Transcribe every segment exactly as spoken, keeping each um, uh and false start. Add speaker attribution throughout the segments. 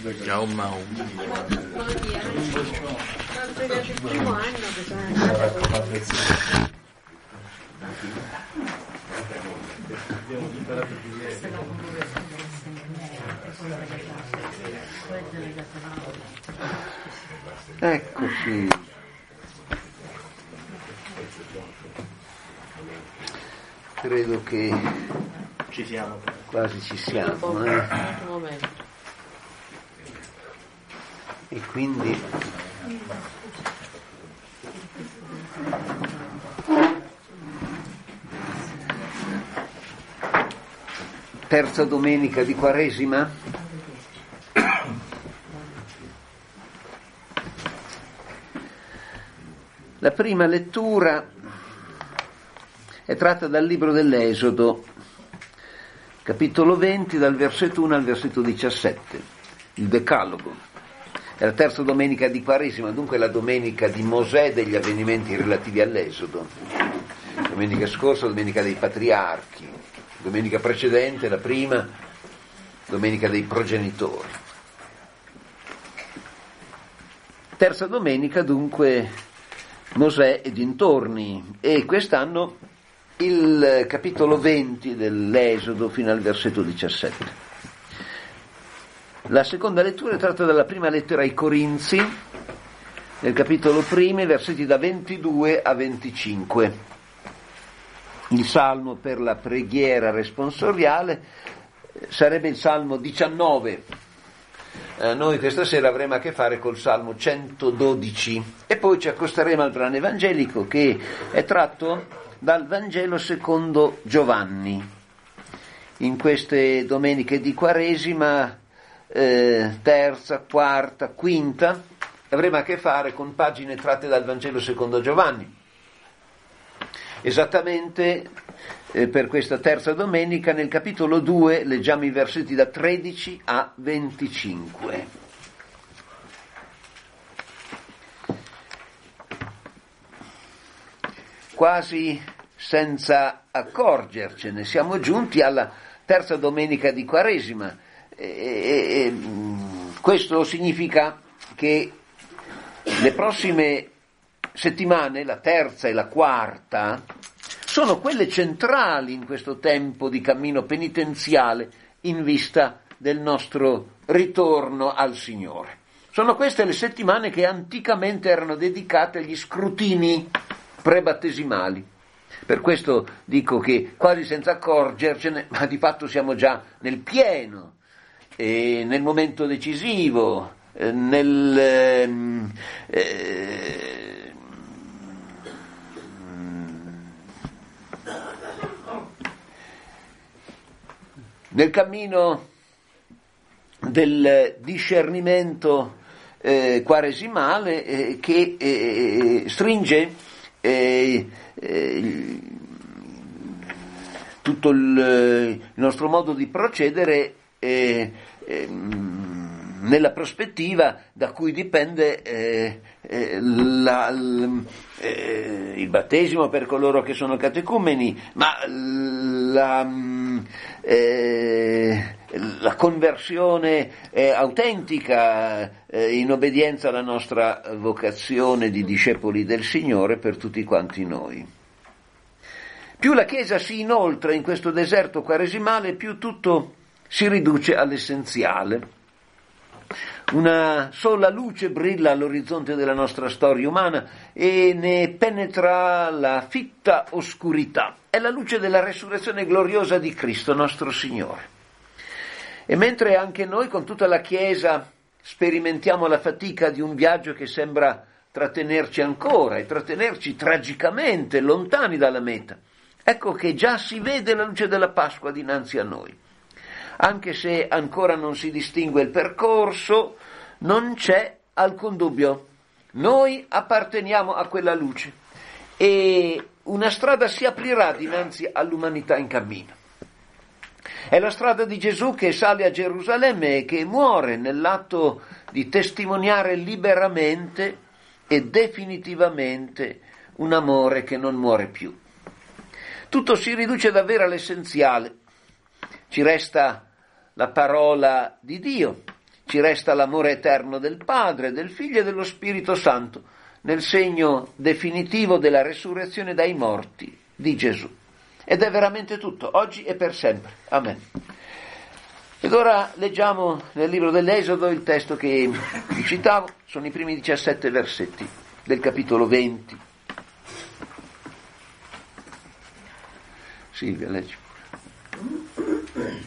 Speaker 1: Ciao Mau.
Speaker 2: Il primo anno che sono andata con
Speaker 3: Eccoci. Credo che
Speaker 1: Ci siamo.
Speaker 3: quasi ci siamo, eh? E quindi terza domenica di Quaresima. La prima lettura è tratta dal libro dell'Esodo, capitolo venti, dal versetto uno al versetto diciassette, il Decalogo. È la terza domenica di Quaresima, dunque la domenica di Mosè, degli avvenimenti relativi all'Esodo. Domenica scorsa, domenica dei patriarchi, domenica precedente, la prima, domenica dei progenitori. Terza domenica, dunque, Mosè e dintorni, e quest'anno il capitolo venti dell'Esodo fino al versetto diciassette. La seconda lettura è tratta dalla prima lettera ai Corinzi, nel capitolo primo, versetti da ventidue a venticinque. Il salmo per la preghiera responsoriale sarebbe il salmo diciannove. Eh, noi questa sera avremo a che fare col salmo centododici e poi ci accosteremo al brano evangelico che è tratto dal Vangelo secondo Giovanni. In queste domeniche di Quaresima, eh, terza, quarta, quinta, avremo a che fare con pagine tratte dal Vangelo secondo Giovanni. Esattamente eh, per questa terza domenica nel capitolo due leggiamo i versetti da tredici a venticinque. Quasi senza accorgercene siamo giunti alla terza domenica di Quaresima. E, e, e, questo significa che le prossime settimane, la terza e la quarta, sono quelle centrali in questo tempo di cammino penitenziale in vista del nostro ritorno al Signore. Sono queste le settimane che anticamente erano dedicate agli scrutini prebattesimali. Per questo dico che quasi senza accorgercene, ma di fatto siamo già nel pieno, e nel momento decisivo, eh, nel... Eh, nel cammino del discernimento eh, quaresimale eh, che eh, stringe eh, eh, tutto il, il nostro modo di procedere eh, eh, nella prospettiva da cui dipende eh, eh, la, l, eh, il battesimo per coloro che sono catecumeni, ma la, eh, la conversione eh, autentica eh, in obbedienza alla nostra vocazione di discepoli del Signore per tutti quanti noi. Più la Chiesa si inoltra in questo deserto quaresimale, più tutto si riduce all'essenziale. Una sola luce brilla all'orizzonte della nostra storia umana e ne penetra la fitta oscurità. È la luce della resurrezione gloriosa di Cristo nostro Signore. E mentre anche noi con tutta la Chiesa sperimentiamo la fatica di un viaggio che sembra trattenerci ancora e trattenerci tragicamente lontani dalla meta, ecco che già si vede la luce della Pasqua dinanzi a noi. Anche se ancora non si distingue il percorso, non c'è alcun dubbio. Noi apparteniamo a quella luce e una strada si aprirà dinanzi all'umanità in cammino. È la strada di Gesù che sale a Gerusalemme e che muore nell'atto di testimoniare liberamente e definitivamente un amore che non muore più. Tutto si riduce davvero all'essenziale. Ci resta la parola di Dio, ci resta l'amore eterno del Padre, del Figlio e dello Spirito Santo, nel segno definitivo della resurrezione dai morti di Gesù. Ed è veramente tutto, oggi e per sempre. Amen. Ed ora leggiamo nel libro dell'Esodo il testo che vi citavo, sono i primi diciassette versetti del capitolo venti. Silvia, leggi pure.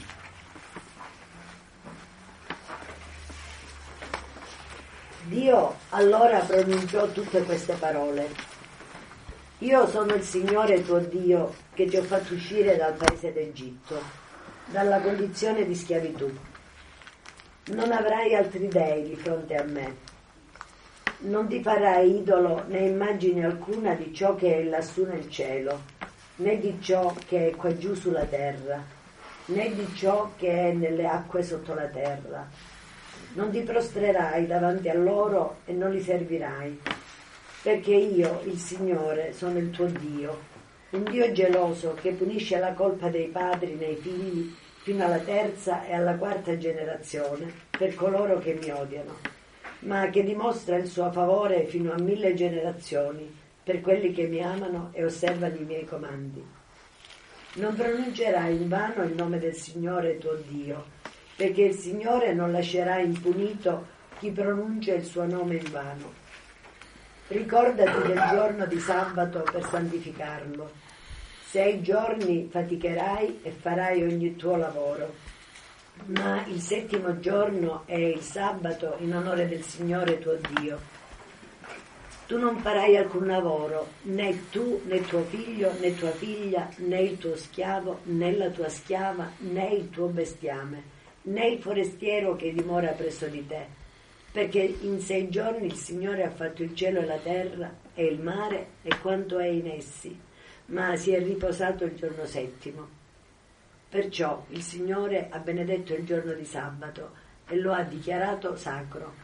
Speaker 2: Dio allora pronunciò tutte queste parole. Io sono il Signore tuo Dio che ti ho fatto uscire dal paese d'Egitto, dalla condizione di schiavitù. Non avrai altri dei di fronte a me. Non ti farai idolo né immagine alcuna di ciò che è lassù nel cielo, né di ciò che è qua giù sulla terra, né di ciò che è nelle acque sotto la terra. Non ti prostrerai davanti a loro e non li servirai, perché io, il Signore, sono il tuo Dio, un Dio geloso che punisce la colpa dei padri nei figli fino alla terza e alla quarta generazione per coloro che mi odiano, ma che dimostra il suo favore fino a mille generazioni per quelli che mi amano e osservano i miei comandi. Non pronuncerai in vano il nome del Signore tuo Dio, perché il Signore non lascerà impunito chi pronuncia il suo nome in vano. Ricordati del giorno di sabato per santificarlo. Sei giorni faticherai e farai ogni tuo lavoro, ma il settimo giorno è il sabato in onore del Signore tuo Dio. Tu non farai alcun lavoro, né tu, né tuo figlio, né tua figlia, né il tuo schiavo, né la tua schiava, né il tuo bestiame, né il forestiero che dimora presso di te, perché in sei giorni il Signore ha fatto il cielo e la terra e il mare e quanto è in essi, ma si è riposato il giorno settimo. Perciò il Signore ha benedetto il giorno di sabato e lo ha dichiarato sacro.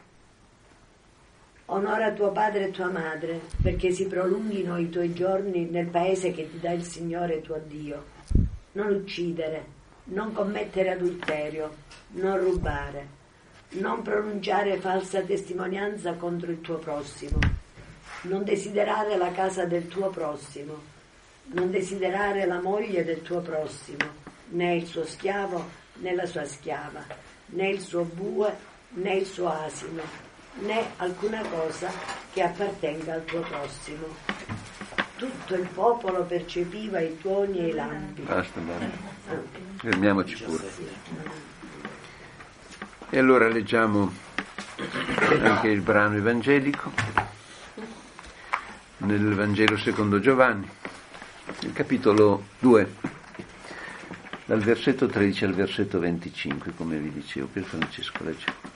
Speaker 2: Onora tuo padre e tua madre, perché si prolunghino i tuoi giorni nel paese che ti dà il Signore tuo Dio. Non uccidere, non commettere adulterio, non rubare, non pronunciare falsa testimonianza contro il tuo prossimo, non desiderare la casa del tuo prossimo, non desiderare la moglie del tuo prossimo, né il suo schiavo né la sua schiava, né il suo bue né il suo asino, né alcuna cosa che appartenga al tuo prossimo. Tutto il popolo percepiva i tuoni e i lampi.
Speaker 3: Basta, basta. Fermiamoci pure. E allora leggiamo anche il brano evangelico nel Vangelo secondo Giovanni, il capitolo due, dal versetto tredici al versetto venticinque, come vi dicevo. Per Francesco, legge.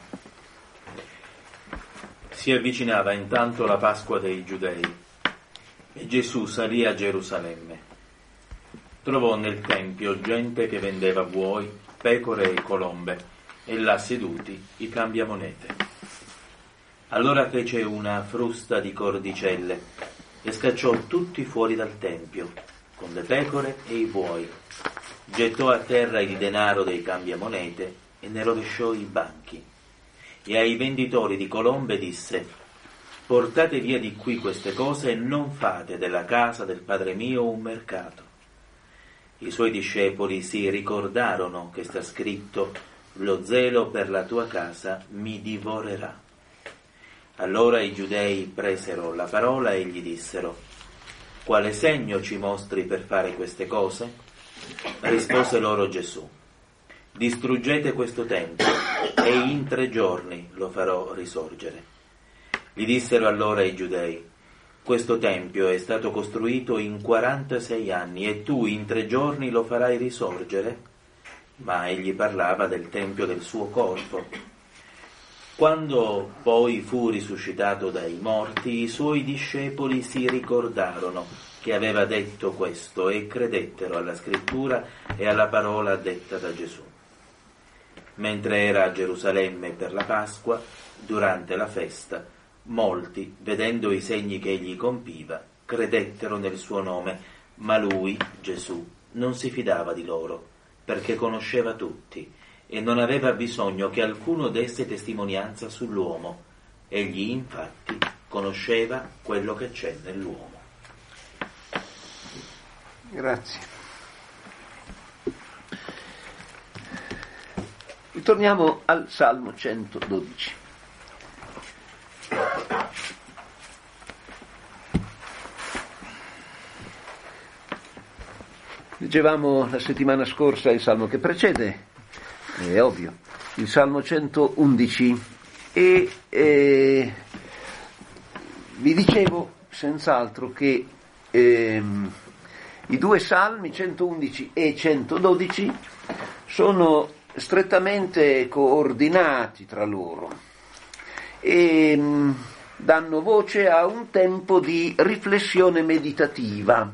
Speaker 1: Si avvicinava intanto la Pasqua dei Giudei e Gesù salì a Gerusalemme. Trovò nel tempio gente che vendeva buoi, pecore e colombe e là seduti i cambiamonete. Allora fece una frusta di cordicelle e scacciò tutti fuori dal tempio, con le pecore e i buoi. Gettò a terra il denaro dei cambiamonete e ne rovesciò i banchi. E ai venditori di colombe disse: portate via di qui queste cose e non fate della casa del Padre mio un mercato. I suoi discepoli si ricordarono che sta scritto: lo zelo per la tua casa mi divorerà. Allora i giudei presero la parola e gli dissero: quale segno ci mostri per fare queste cose? Rispose loro Gesù: distruggete questo tempio e in tre giorni lo farò risorgere. Gli dissero allora i giudei: questo tempio è stato costruito in quarantasei anni e tu in tre giorni lo farai risorgere? Ma egli parlava del tempio del suo corpo. Quando poi fu risuscitato dai morti, i suoi discepoli si ricordarono che aveva detto questo e credettero alla scrittura e alla parola detta da Gesù. Mentre era a Gerusalemme per la Pasqua, durante la festa, molti, vedendo i segni che egli compiva, credettero nel suo nome, ma lui, Gesù, non si fidava di loro, perché conosceva tutti e non aveva bisogno che alcuno desse testimonianza sull'uomo. Egli infatti conosceva quello che c'è nell'uomo.
Speaker 3: Grazie. Ritorniamo al Salmo centododici. Leggevamo la settimana scorsa il Salmo che precede, è ovvio, il Salmo centoundici, e eh, vi dicevo senz'altro che ehm, i due Salmi centoundici e centododici sono strettamente coordinati tra loro e mh, danno voce a un tempo di riflessione meditativa.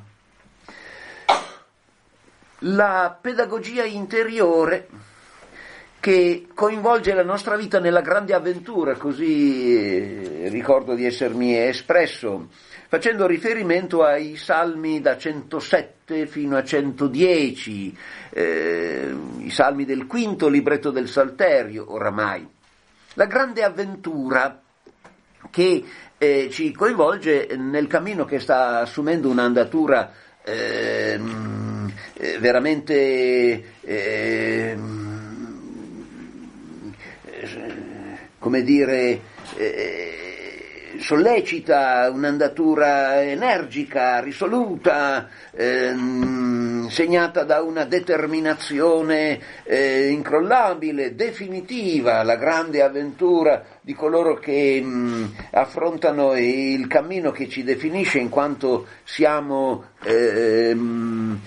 Speaker 3: La pedagogia interiore che coinvolge la nostra vita nella grande avventura, così eh, ricordo di essermi espresso, facendo riferimento ai salmi da centosette fino a centodieci, eh, i salmi del quinto libretto del Salterio, oramai. La grande avventura che eh, ci coinvolge nel cammino che sta assumendo un'andatura eh, veramente eh, come dire eh, sollecita, un'andatura energica, risoluta, ehm, segnata da una determinazione eh, incrollabile, definitiva, la grande avventura di coloro che mh, affrontano il cammino che ci definisce in quanto siamo ehm,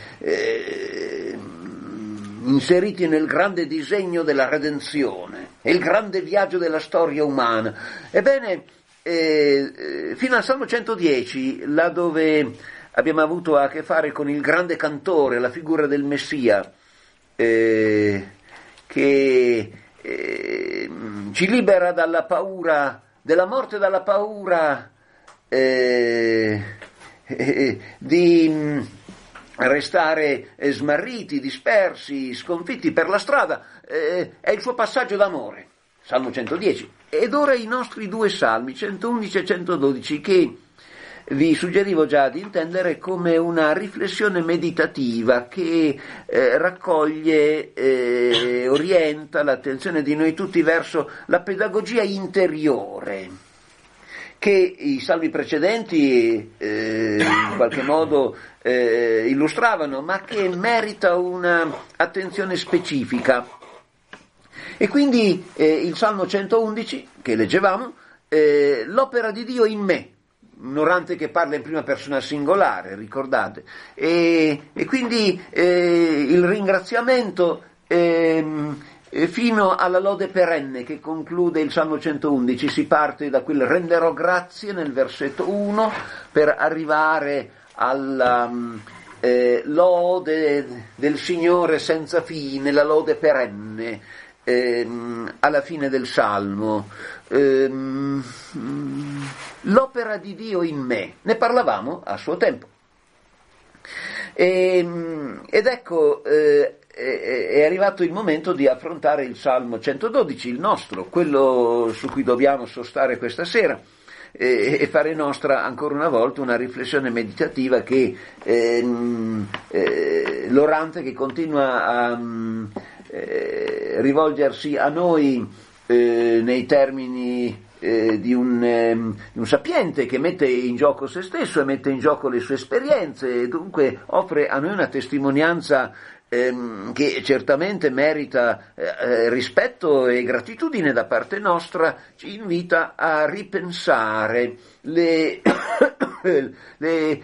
Speaker 3: ehm, inseriti nel grande disegno della redenzione, è il grande viaggio della storia umana. Ebbene, eh, fino al Salmo centodieci, là dove abbiamo avuto a che fare con il grande cantore, la figura del Messia, eh, che eh, ci libera dalla paura, della morte, dalla paura eh, eh, di restare smarriti, dispersi, sconfitti per la strada, eh, è il suo passaggio d'amore, Salmo centodieci. Ed ora i nostri due salmi, centoundici e centododici, che vi suggerivo già di intendere come una riflessione meditativa che eh, raccoglie e eh, orienta l'attenzione di noi tutti verso la pedagogia interiore, che i salmi precedenti eh, in qualche modo eh, illustravano, ma che merita una attenzione specifica. E quindi eh, il Salmo centoundici, che leggevamo, eh, l'opera di Dio in me, un orante che parla in prima persona singolare, ricordate, e, e quindi eh, il ringraziamento ehm, fino alla lode perenne che conclude il Salmo centoundici. Si parte da quel renderò grazie nel versetto uno per arrivare alla eh, lode del Signore senza fine, la lode perenne ehm, alla fine del Salmo. Ehm, l'opera di Dio in me, ne parlavamo a suo tempo. E, ed ecco eh, è arrivato il momento di affrontare il Salmo centododici, il nostro, quello su cui dobbiamo sostare questa sera, e, e fare nostra ancora una volta una riflessione meditativa che ehm, eh, l'orante che continua a eh, rivolgersi a noi eh, nei termini eh, di un, eh, un sapiente che mette in gioco se stesso e mette in gioco le sue esperienze, e dunque offre a noi una testimonianza ehm, che certamente merita eh, rispetto e gratitudine da parte nostra. Ci invita a ripensare le, le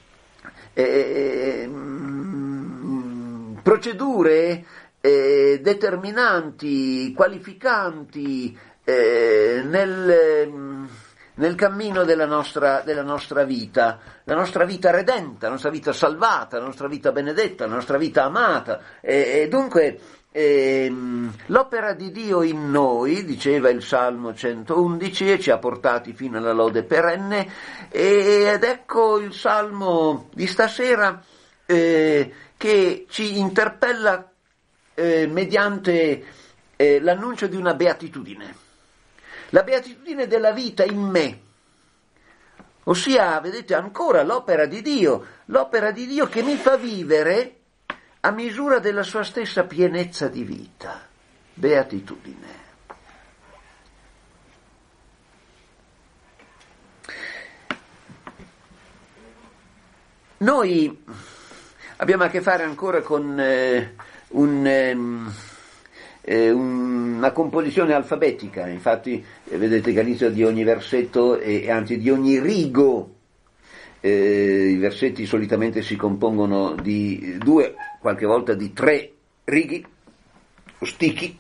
Speaker 3: eh, procedure eh, determinanti, qualificanti eh, nel, nel cammino della nostra, della nostra vita, la nostra vita redenta, la nostra vita salvata, la nostra vita benedetta, la nostra vita amata, e, e dunque ehm, l'opera di Dio in noi, diceva il Salmo centoundici, e ci ha portati fino alla lode perenne, ed ecco il Salmo di stasera eh, che ci interpella Eh, mediante eh, l'annuncio di una beatitudine, la beatitudine della vita in me, ossia, vedete, ancora l'opera di Dio, l'opera di Dio che mi fa vivere a misura della sua stessa pienezza di vita, beatitudine. Noi abbiamo a che fare ancora con eh, un, ehm, eh, una composizione alfabetica, infatti eh, vedete che all'inizio di ogni versetto e anzi di ogni rigo, eh, i versetti solitamente si compongono di due, qualche volta di tre righi o stichi,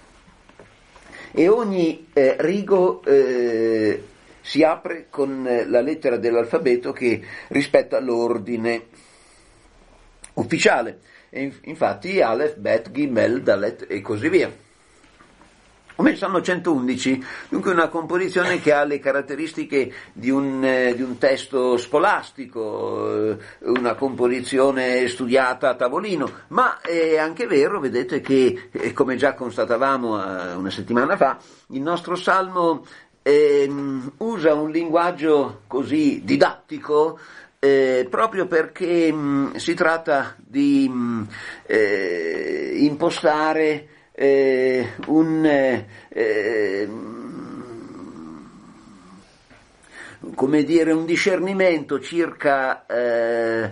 Speaker 3: e ogni eh, rigo eh, si apre con la lettera dell'alfabeto che rispetta l'ordine ufficiale, e infatti Aleph, Bet, Gimel, Dalet e così via. Come il Salmo centoundici, dunque una composizione che ha le caratteristiche di un, eh, di un testo scolastico, eh, una composizione studiata a tavolino, ma è anche vero, vedete, che eh, come già constatavamo eh, una settimana fa, il nostro Salmo eh, usa un linguaggio così didattico, Eh, proprio perché mh, si tratta di mh, eh, impostare eh, un eh, come dire un discernimento circa eh,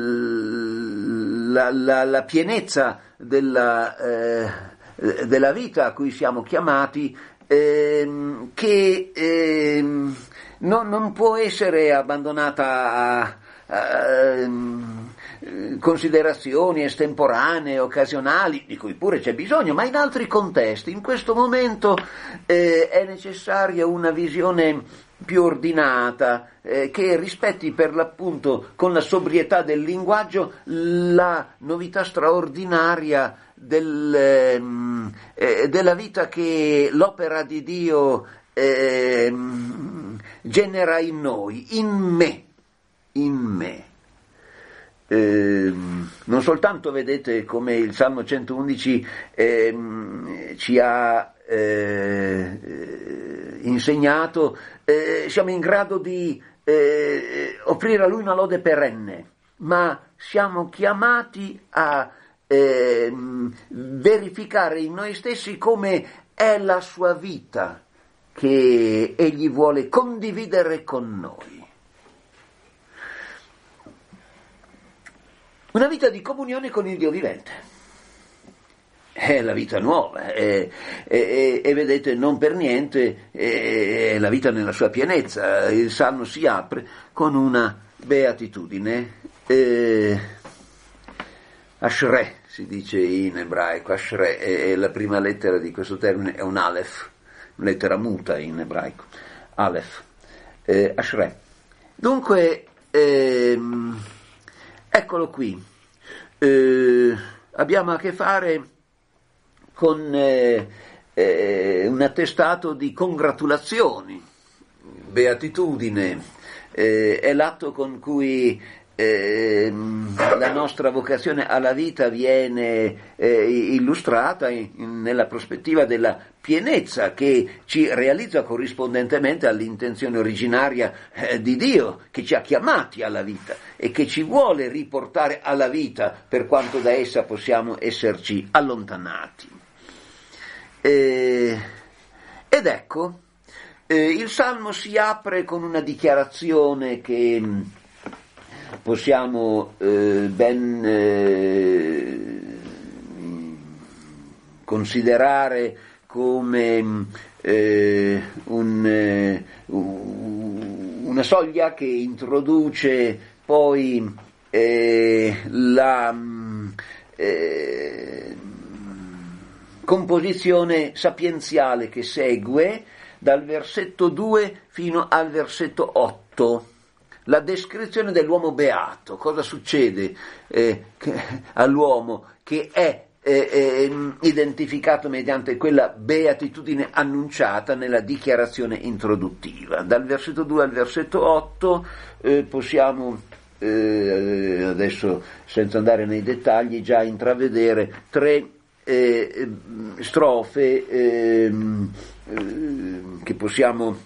Speaker 3: la, la, la pienezza della, eh, della vita a cui siamo chiamati, eh, che eh, non, non può essere abbandonata a Uh, considerazioni estemporanee, occasionali, di cui pure c'è bisogno, ma in altri contesti. In questo momento eh, è necessaria una visione più ordinata, eh, che rispetti per l'appunto, con la sobrietà del linguaggio, la novità straordinaria del, eh, della vita che l'opera di Dio eh, genera in noi, in me. in me. Eh, non soltanto, vedete, come il Salmo centoundici eh, ci ha eh, insegnato, eh, siamo in grado di eh, offrire a Lui una lode perenne, ma siamo chiamati a eh, verificare in noi stessi come è la sua vita che Egli vuole condividere con noi. Una vita di comunione con il Dio vivente. È la vita nuova, e, e, e vedete, non per niente è la vita nella sua pienezza. Il Salmo si apre con una beatitudine, eh, Ashrei si dice in ebraico, Ashrei è la prima lettera di questo termine, è un Aleph, lettera muta in ebraico, Aleph, eh, Ashrei. Dunque, ehm, eccolo qui, eh, abbiamo a che fare con eh, eh, un attestato di congratulazioni, beatitudine, eh, è l'atto con cui eh, la nostra vocazione alla vita viene eh, illustrata in, in, nella prospettiva della pienezza che ci realizza corrispondentemente all'intenzione originaria eh, di Dio, che ci ha chiamati alla vita e che ci vuole riportare alla vita per quanto da essa possiamo esserci allontanati. Eh, ed ecco, eh, il Salmo si apre con una dichiarazione che mh, possiamo eh, ben eh, considerare come eh, un, eh, una soglia che introduce poi eh, la eh, composizione sapienziale che segue dal versetto due fino al versetto otto. La descrizione dell'uomo beato, cosa succede eh, che, all'uomo che è eh, eh, identificato mediante quella beatitudine annunciata nella dichiarazione introduttiva. Dal versetto due al versetto otto eh, possiamo eh, adesso, senza andare nei dettagli, già intravedere tre eh, strofe eh, eh, che possiamo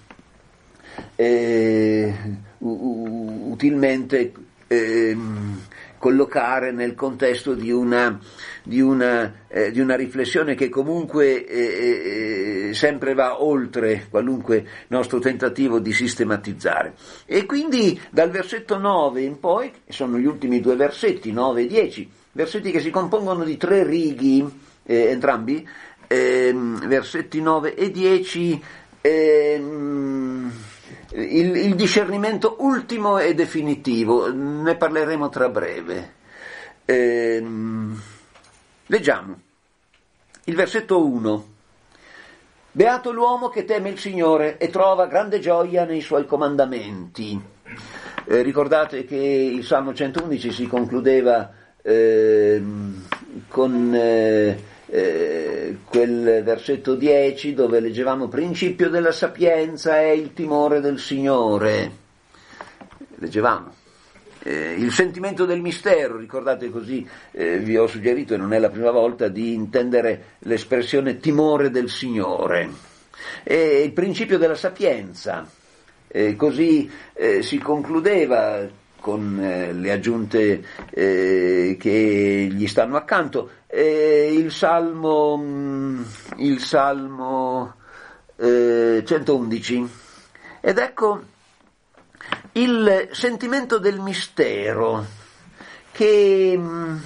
Speaker 3: eh, utilmente eh, collocare nel contesto di una, di una, eh, di una riflessione che comunque eh, eh, sempre va oltre qualunque nostro tentativo di sistematizzare. E quindi dal versetto nove in poi, sono gli ultimi due versetti, nove e dieci, versetti che si compongono di tre righi, eh, entrambi, eh, versetti nove e dieci, eh, Il, il discernimento ultimo e definitivo, ne parleremo tra breve. Eh, leggiamo il versetto uno. Beato l'uomo che teme il Signore e trova grande gioia nei suoi comandamenti. Eh, ricordate che il Salmo centoundici si concludeva eh, con eh, Eh, quel versetto dieci dove leggevamo: principio della sapienza è il timore del Signore. Leggevamo eh, il sentimento del mistero, ricordate, così eh, vi ho suggerito, e non è la prima volta, di intendere l'espressione timore del Signore. E il principio della sapienza, eh, così eh, si concludeva con eh, le aggiunte eh, che gli stanno accanto. Eh, il Salmo, il Salmo eh, centoundici, ed ecco il sentimento del mistero che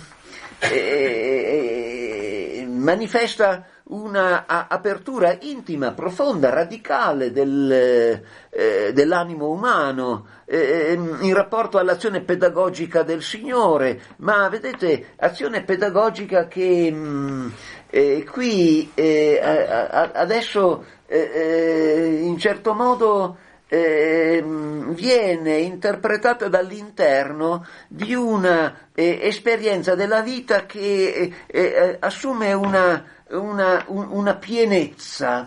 Speaker 3: eh, manifesta una a, apertura intima, profonda, radicale del, eh, dell'animo umano eh, in rapporto all'azione pedagogica del Signore, ma vedete, azione pedagogica che mh, eh, qui eh, a, a, adesso eh, in certo modo eh, viene interpretata dall'interno di una eh, esperienza della vita che eh, eh, assume una Una, un, una pienezza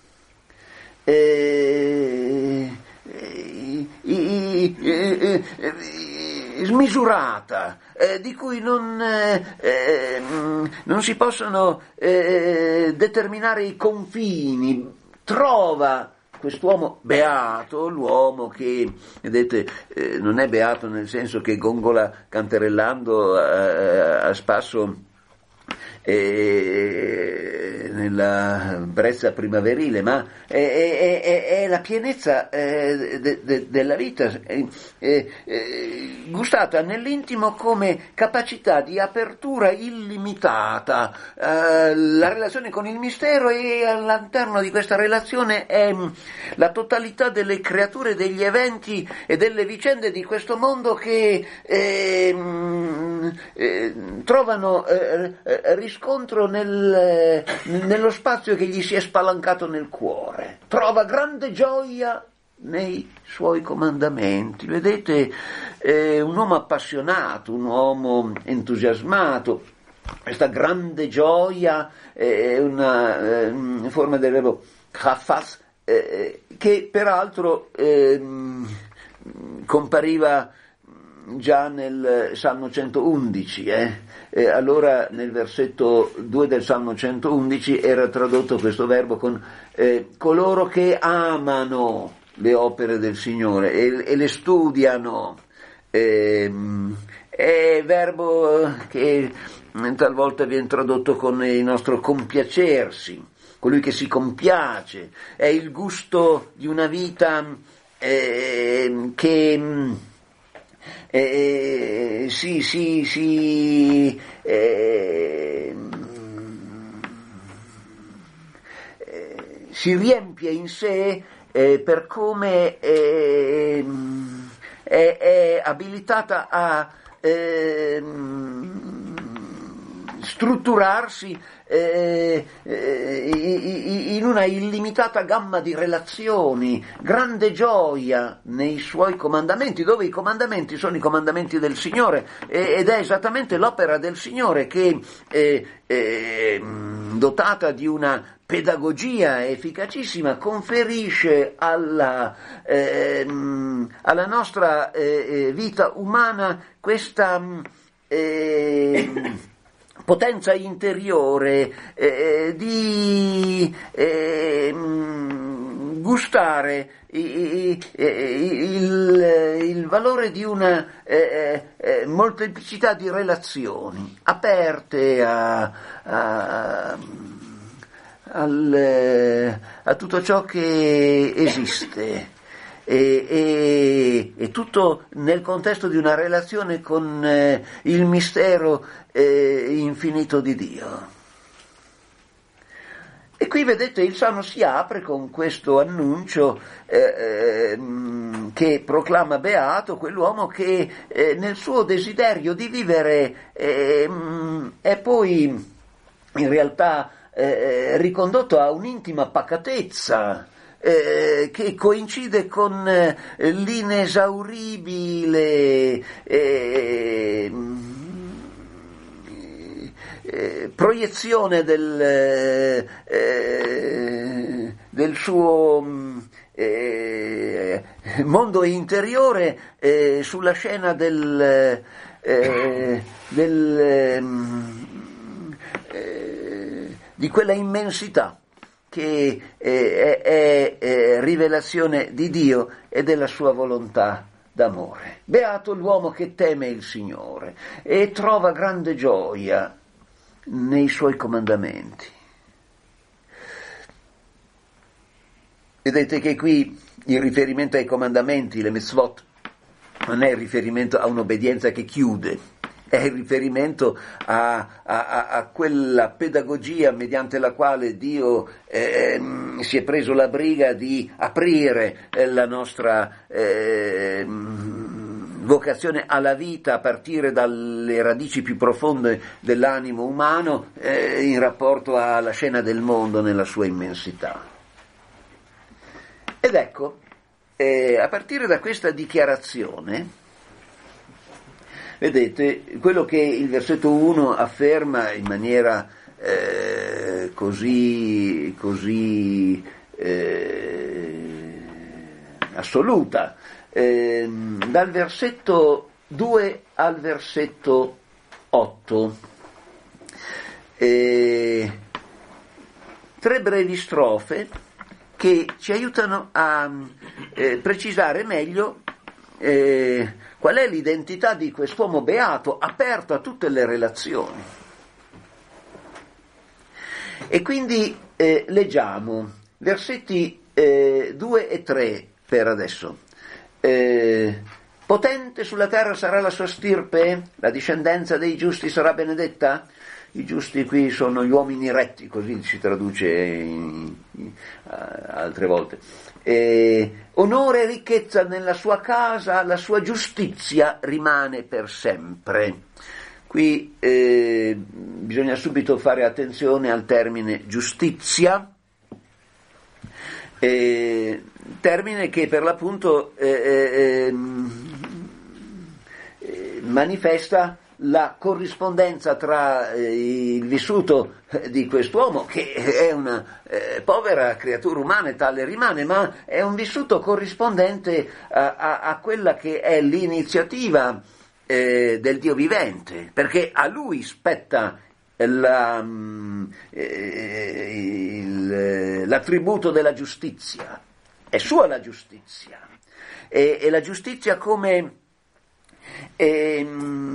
Speaker 3: eh, eh, eh, eh, eh, smisurata, eh, di cui non, eh, non si possono eh, determinare i confini. Trova quest'uomo beato, l'uomo che, vedete, eh, non è beato nel senso che gongola canterellando a, a spasso Eh, nella brezza primaverile, ma è, è, è, è la pienezza eh, de, de, della vita, eh, eh, gustata nell'intimo come capacità di apertura illimitata. Eh, la relazione con il mistero, e all'interno di questa relazione è la totalità delle creature, degli eventi e delle vicende di questo mondo che eh, eh, trovano eh, riscontro nel, nello spazio che gli si è spalancato nel cuore. Trova grande gioia nei suoi comandamenti. Vedete, eh, un uomo appassionato, un uomo entusiasmato. Questa grande gioia è una eh, forma del verbo chafaz, eh, che peraltro eh, compariva già nel Salmo centoundici, eh? E allora nel versetto due del Salmo centoundici era tradotto questo verbo con eh, coloro che amano le opere del Signore e, e le studiano. Eh, è verbo che talvolta viene tradotto con il nostro compiacersi, colui che si compiace, è il gusto di una vita eh, che Eh, sì, sì, sì, eh, eh, si riempie in sé eh, per come eh, è, è abilitata a eh, strutturarsi eh, eh, in una illimitata gamma di relazioni, grande gioia nei suoi comandamenti, dove i comandamenti sono i comandamenti del Signore, eh, ed è esattamente l'opera del Signore che eh, eh, dotata di una pedagogia efficacissima conferisce alla, eh, alla nostra eh, vita umana questa eh, potenza interiore eh, di eh, gustare il, il, il valore di una eh, eh, molteplicità di relazioni aperte a, a, al, a tutto ciò che esiste. E, e, e tutto nel contesto di una relazione con eh, il mistero eh, infinito di Dio. E qui vedete il Salmo si apre con questo annuncio eh, eh, che proclama beato quell'uomo che eh, nel suo desiderio di vivere eh, è poi in realtà eh, ricondotto a un'intima pacatezza, Eh, che coincide con eh, l'inesauribile eh, eh, proiezione del, eh, del suo eh, mondo interiore eh, sulla scena del, eh, del, eh, di quella immensità che eh, è, è rivelazione di Dio e della sua volontà d'amore. Beato l'uomo che teme il Signore e trova grande gioia nei suoi comandamenti. Vedete che qui il riferimento ai comandamenti, le mitzvot, non è il riferimento a un'obbedienza che chiude, è il riferimento a, a, a quella pedagogia mediante la quale Dio eh, si è preso la briga di aprire eh, la nostra eh, vocazione alla vita a partire dalle radici più profonde dell'animo umano eh, in rapporto alla scena del mondo nella sua immensità. Ed ecco, eh, a partire da questa dichiarazione, vedete, quello che il versetto uno afferma in maniera eh, così, così eh, assoluta, eh, dal versetto due al versetto otto, eh, tre brevi strofe che ci aiutano a eh, precisare meglio eh, qual è l'identità di quest'uomo beato, aperto a tutte le relazioni. E quindi eh, leggiamo versetti eh, due e tre per adesso. Eh, potente sulla terra sarà la sua stirpe, la discendenza dei giusti sarà benedetta. I giusti qui sono gli uomini retti, così si traduce in, in, altre volte. Eh, onore e ricchezza nella sua casa, la sua giustizia rimane per sempre. Qui eh, bisogna subito fare attenzione al termine giustizia, eh, termine che per l'appunto eh, eh, manifesta la corrispondenza tra eh, il vissuto di quest'uomo, che è una eh, povera creatura umana e tale rimane, ma è un vissuto corrispondente a, a, a quella che è l'iniziativa eh, del Dio vivente, perché a lui spetta la, eh, il, l'attributo della giustizia, è sua la giustizia, e, e la giustizia come E,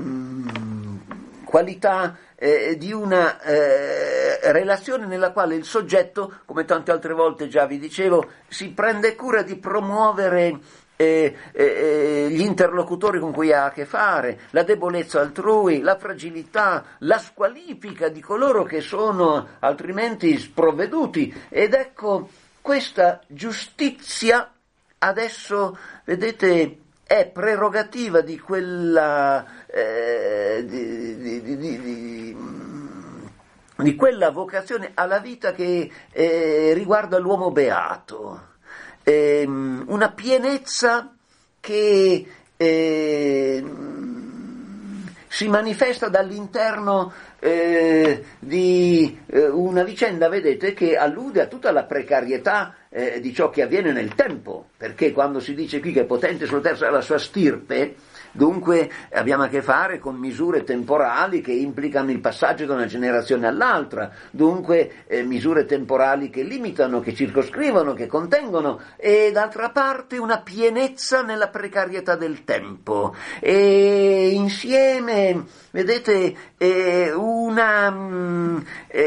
Speaker 3: qualità eh, di una eh, relazione nella quale il soggetto, come tante altre volte già vi dicevo, si prende cura di promuovere eh, eh, gli interlocutori con cui ha a che fare, la debolezza altrui, la fragilità, la squalifica di coloro che sono altrimenti sprovveduti. Ed ecco, questa giustizia adesso, vedete, è prerogativa di quella eh, di, di, di, di, di quella vocazione alla vita che eh, riguarda l'uomo beato, eh, una pienezza che eh, si manifesta dall'interno eh, di eh, una vicenda, vedete, che allude a tutta la precarietà eh, di ciò che avviene nel tempo, perché quando si dice qui che potente sulla terra sarà la sua stirpe, Dunque abbiamo a che fare con misure temporali che implicano il passaggio da una generazione all'altra, dunque eh, misure temporali che limitano, che circoscrivono, che contengono, e d'altra parte una pienezza nella precarietà del tempo. E insieme, vedete, eh, una mh,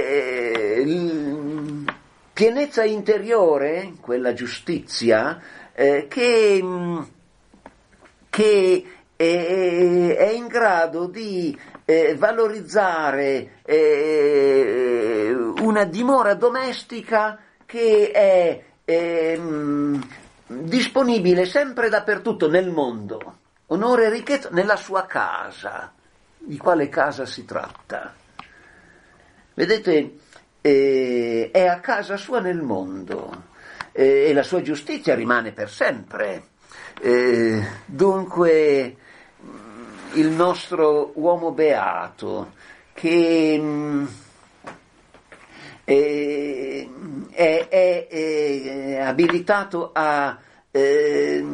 Speaker 3: eh, pienezza interiore, quella giustizia, eh, che, mh, che è in grado di eh, valorizzare eh, una dimora domestica che è eh, disponibile sempre dappertutto nel mondo, onore e ricchezza nella sua casa. Di quale casa si tratta? Vedete, eh, è a casa sua nel mondo eh, e la sua giustizia rimane per sempre. Eh, dunque il nostro uomo beato che mh, è, è, è, è abilitato a eh,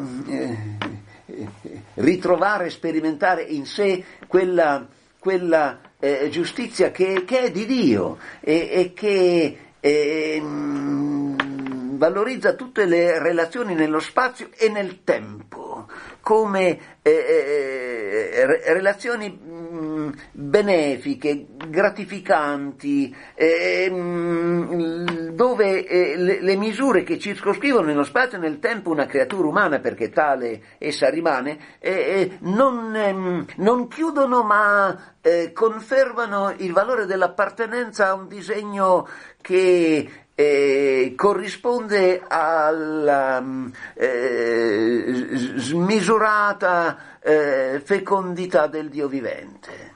Speaker 3: ritrovare e sperimentare in sé quella, quella eh, giustizia che, che è di Dio e, e che eh, valorizza tutte le relazioni nello spazio e nel tempo come eh, eh, relazioni mh, benefiche, gratificanti, eh, mh, dove eh, le, le misure che circoscrivono nello spazio e nel tempo una creatura umana, perché tale essa rimane, eh, eh, non, ehm, non chiudono ma eh, confermano il valore dell'appartenenza a un disegno che Eh, corrisponde alla eh, smisurata eh, fecondità del Dio vivente.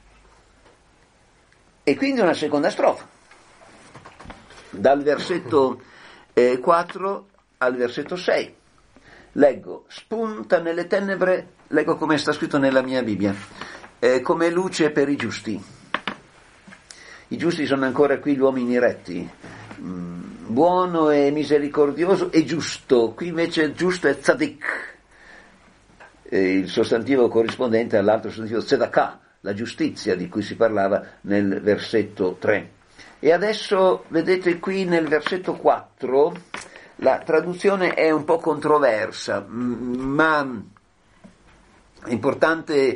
Speaker 3: E quindi una seconda strofa, dal versetto eh, quattro al versetto sei. Leggo: spunta nelle tenebre, leggo come sta scritto nella mia Bibbia, eh, come luce per i giusti. I giusti sono ancora qui, gli uomini retti. Buono e misericordioso e giusto, qui invece giusto è tzadik, il sostantivo corrispondente all'altro sostantivo tzedakah, la giustizia di cui si parlava nel versetto tre. E adesso vedete qui nel versetto quattro la traduzione è un po' controversa, ma è importante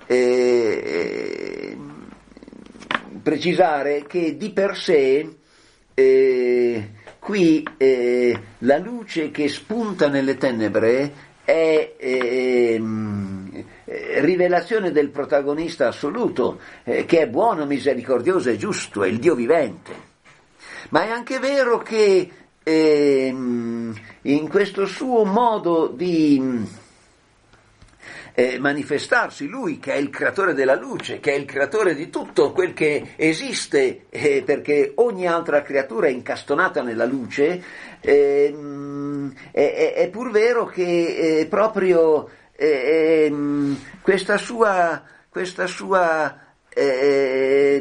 Speaker 3: eh, precisare che di per sé Eh, qui eh, la luce che spunta nelle tenebre è eh, eh, rivelazione del protagonista assoluto, eh, che è buono, misericordioso e giusto, è il Dio vivente. Ma è anche vero che eh, in questo suo modo di Eh, manifestarsi, lui che è il creatore della luce, che è il creatore di tutto quel che esiste, eh, perché ogni altra creatura è incastonata nella luce, eh, è, è pur vero che eh, proprio eh, questa sua, questa sua eh,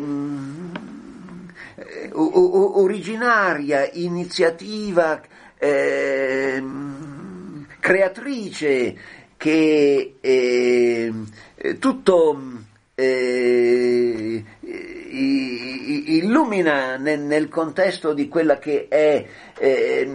Speaker 3: originaria iniziativa eh, creatrice che eh, tutto eh, illumina nel, nel contesto di quella che è eh,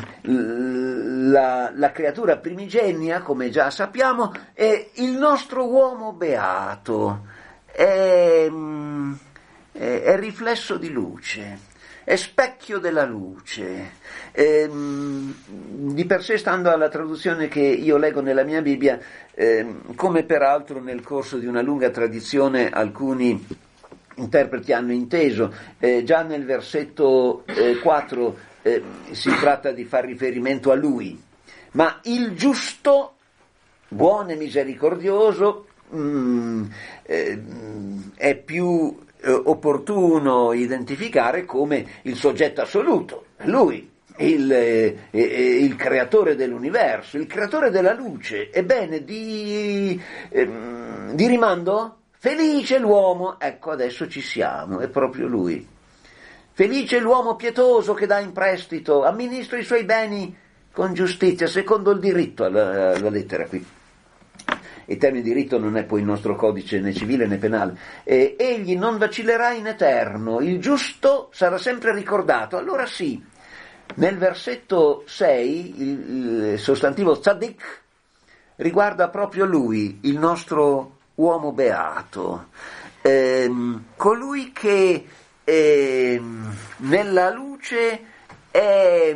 Speaker 3: la, la creatura primigenia, come già sappiamo, è il nostro uomo beato, è, è, è riflesso di luce, è specchio della luce. Ehm, di per sé, stando alla traduzione che io leggo nella mia Bibbia, ehm, come peraltro nel corso di una lunga tradizione alcuni interpreti hanno inteso, eh, già nel versetto eh, quattro eh, si tratta di far riferimento a lui, ma il giusto, buono e misericordioso, mh, eh, è più eh, opportuno identificare come il soggetto assoluto, lui. Il, eh, il creatore dell'universo, il creatore della luce. Ebbene, di, eh, di rimando, felice l'uomo, ecco adesso ci siamo, è proprio lui. Felice l'uomo pietoso che dà in prestito, amministra i suoi beni con giustizia, secondo il diritto, alla, alla lettera qui. il termine diritto non è poi il nostro codice né civile né penale, eh, egli non vacillerà in eterno, il giusto sarà sempre ricordato. Allora sì, nel versetto sei il, il sostantivo tzaddik riguarda proprio lui, il nostro uomo beato, ehm, colui che ehm, nella luce è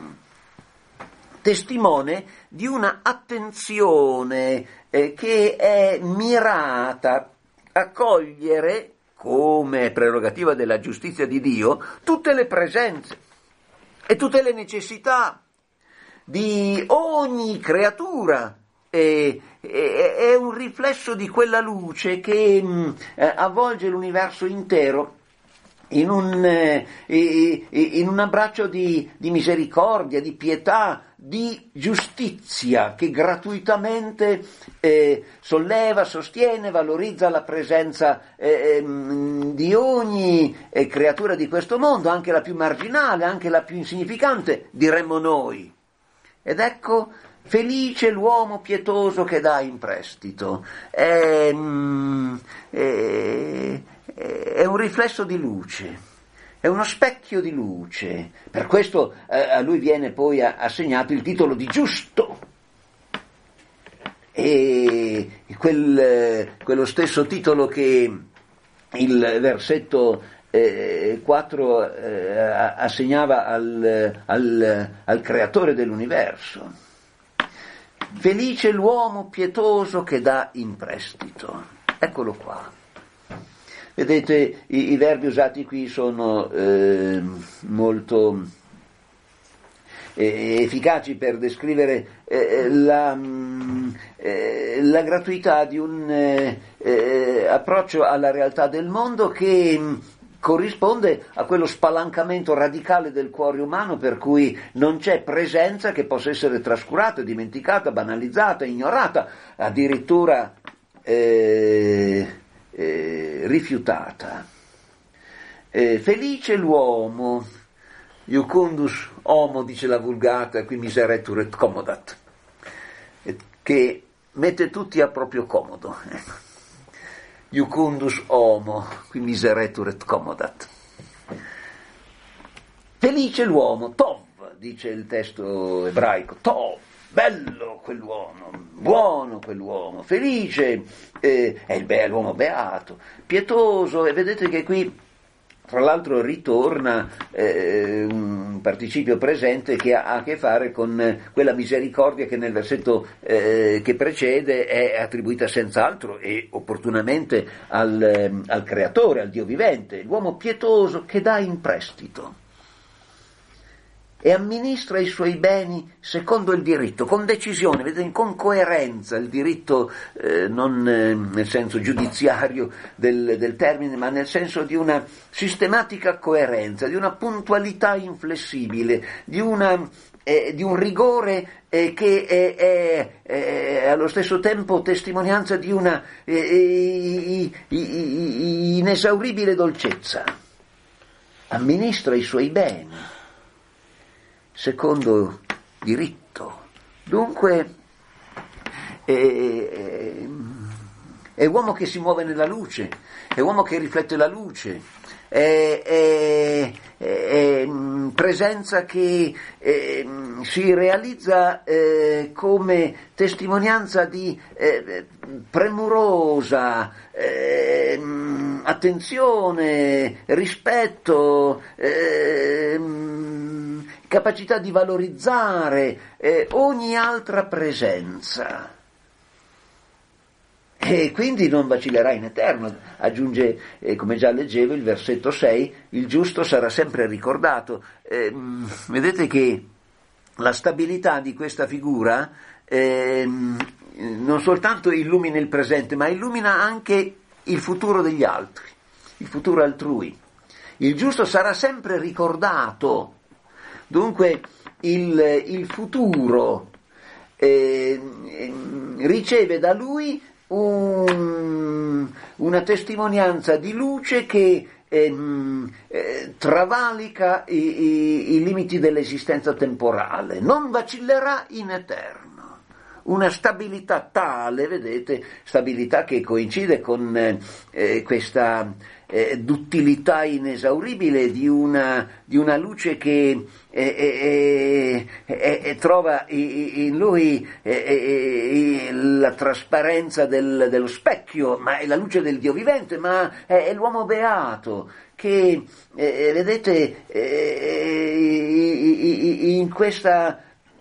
Speaker 3: testimone di una attenzione eh, che è mirata a cogliere, come prerogativa della giustizia di Dio, tutte le presenze e tutte le necessità di ogni creatura. E, e, è un riflesso di quella luce che mh, avvolge l'universo intero in un, eh, in un abbraccio di, di misericordia, di pietà, di giustizia, che gratuitamente eh, solleva, sostiene, valorizza la presenza eh, mh, di ogni eh, creatura di questo mondo, anche la più marginale, anche la più insignificante, diremmo noi. Ed ecco, felice l'uomo pietoso che dà in prestito. È, è, è un riflesso di luce, è uno specchio di luce. Per questo eh, a lui viene poi assegnato il titolo di giusto. E quel, quello stesso titolo che il versetto eh, quattro eh, assegnava al, al, al creatore dell'universo. Felice l'uomo pietoso che dà in prestito. Eccolo qua. Vedete, i, i verbi usati qui sono eh, molto eh, efficaci per descrivere eh, la, eh, la gratuità di un eh, eh, approccio alla realtà del mondo che corrisponde a quello spalancamento radicale del cuore umano, per cui non c'è presenza che possa essere trascurata, dimenticata, banalizzata, ignorata, addirittura eh, eh, rifiutata. Eh, felice l'uomo, iucundus homo, dice la Vulgata, qui miseretur et commodat, che mette tutti a proprio comodo. Iucundus homo, qui miseretur et commodat. Felice l'uomo, tov, dice il testo ebraico, tov, bello quell'uomo, buono quell'uomo, felice, eh, è il be- l'uomo beato, pietoso, e vedete che qui tra l'altro ritorna eh, un participio presente che ha a che fare con quella misericordia che nel versetto eh, che precede è attribuita senz'altro e opportunamente al, al creatore, al Dio vivente, l'uomo pietoso che dà in prestito e amministra i suoi beni secondo il diritto, con decisione, vedete, con coerenza, il diritto eh, non eh, nel senso giudiziario del, del termine, ma nel senso di una sistematica coerenza, di una puntualità inflessibile, di, una, eh, di un rigore eh, che è, è, è allo stesso tempo testimonianza di una eh, inesauribile dolcezza. Amministra i suoi beni secondo diritto. Dunque è, è uomo che si muove nella luce, è uomo che riflette la luce, è, è, è presenza che è, si realizza eh, come testimonianza di eh, premurosa eh, attenzione, rispetto, eh, capacità di valorizzare eh, ogni altra presenza. E quindi non vacillerà in eterno, aggiunge, eh, come già leggevo, il versetto sei, il giusto sarà sempre ricordato. Eh, vedete che la stabilità di questa figura eh, non soltanto illumina il presente, ma illumina anche il futuro degli altri, il futuro altrui. Il giusto sarà sempre ricordato. Dunque il, il futuro eh, riceve da lui un, una testimonianza di luce che eh, eh, travalica i, i, i limiti dell'esistenza temporale, non vacillerà in eterno. una stabilità tale, vedete, stabilità che coincide con eh, questa eh, duttilità inesauribile di una, di una luce che eh, eh, eh, eh, trova in lui eh, eh, la trasparenza del, dello specchio, ma è la luce del Dio vivente, ma è, è l'uomo beato che, eh, vedete, eh, in questa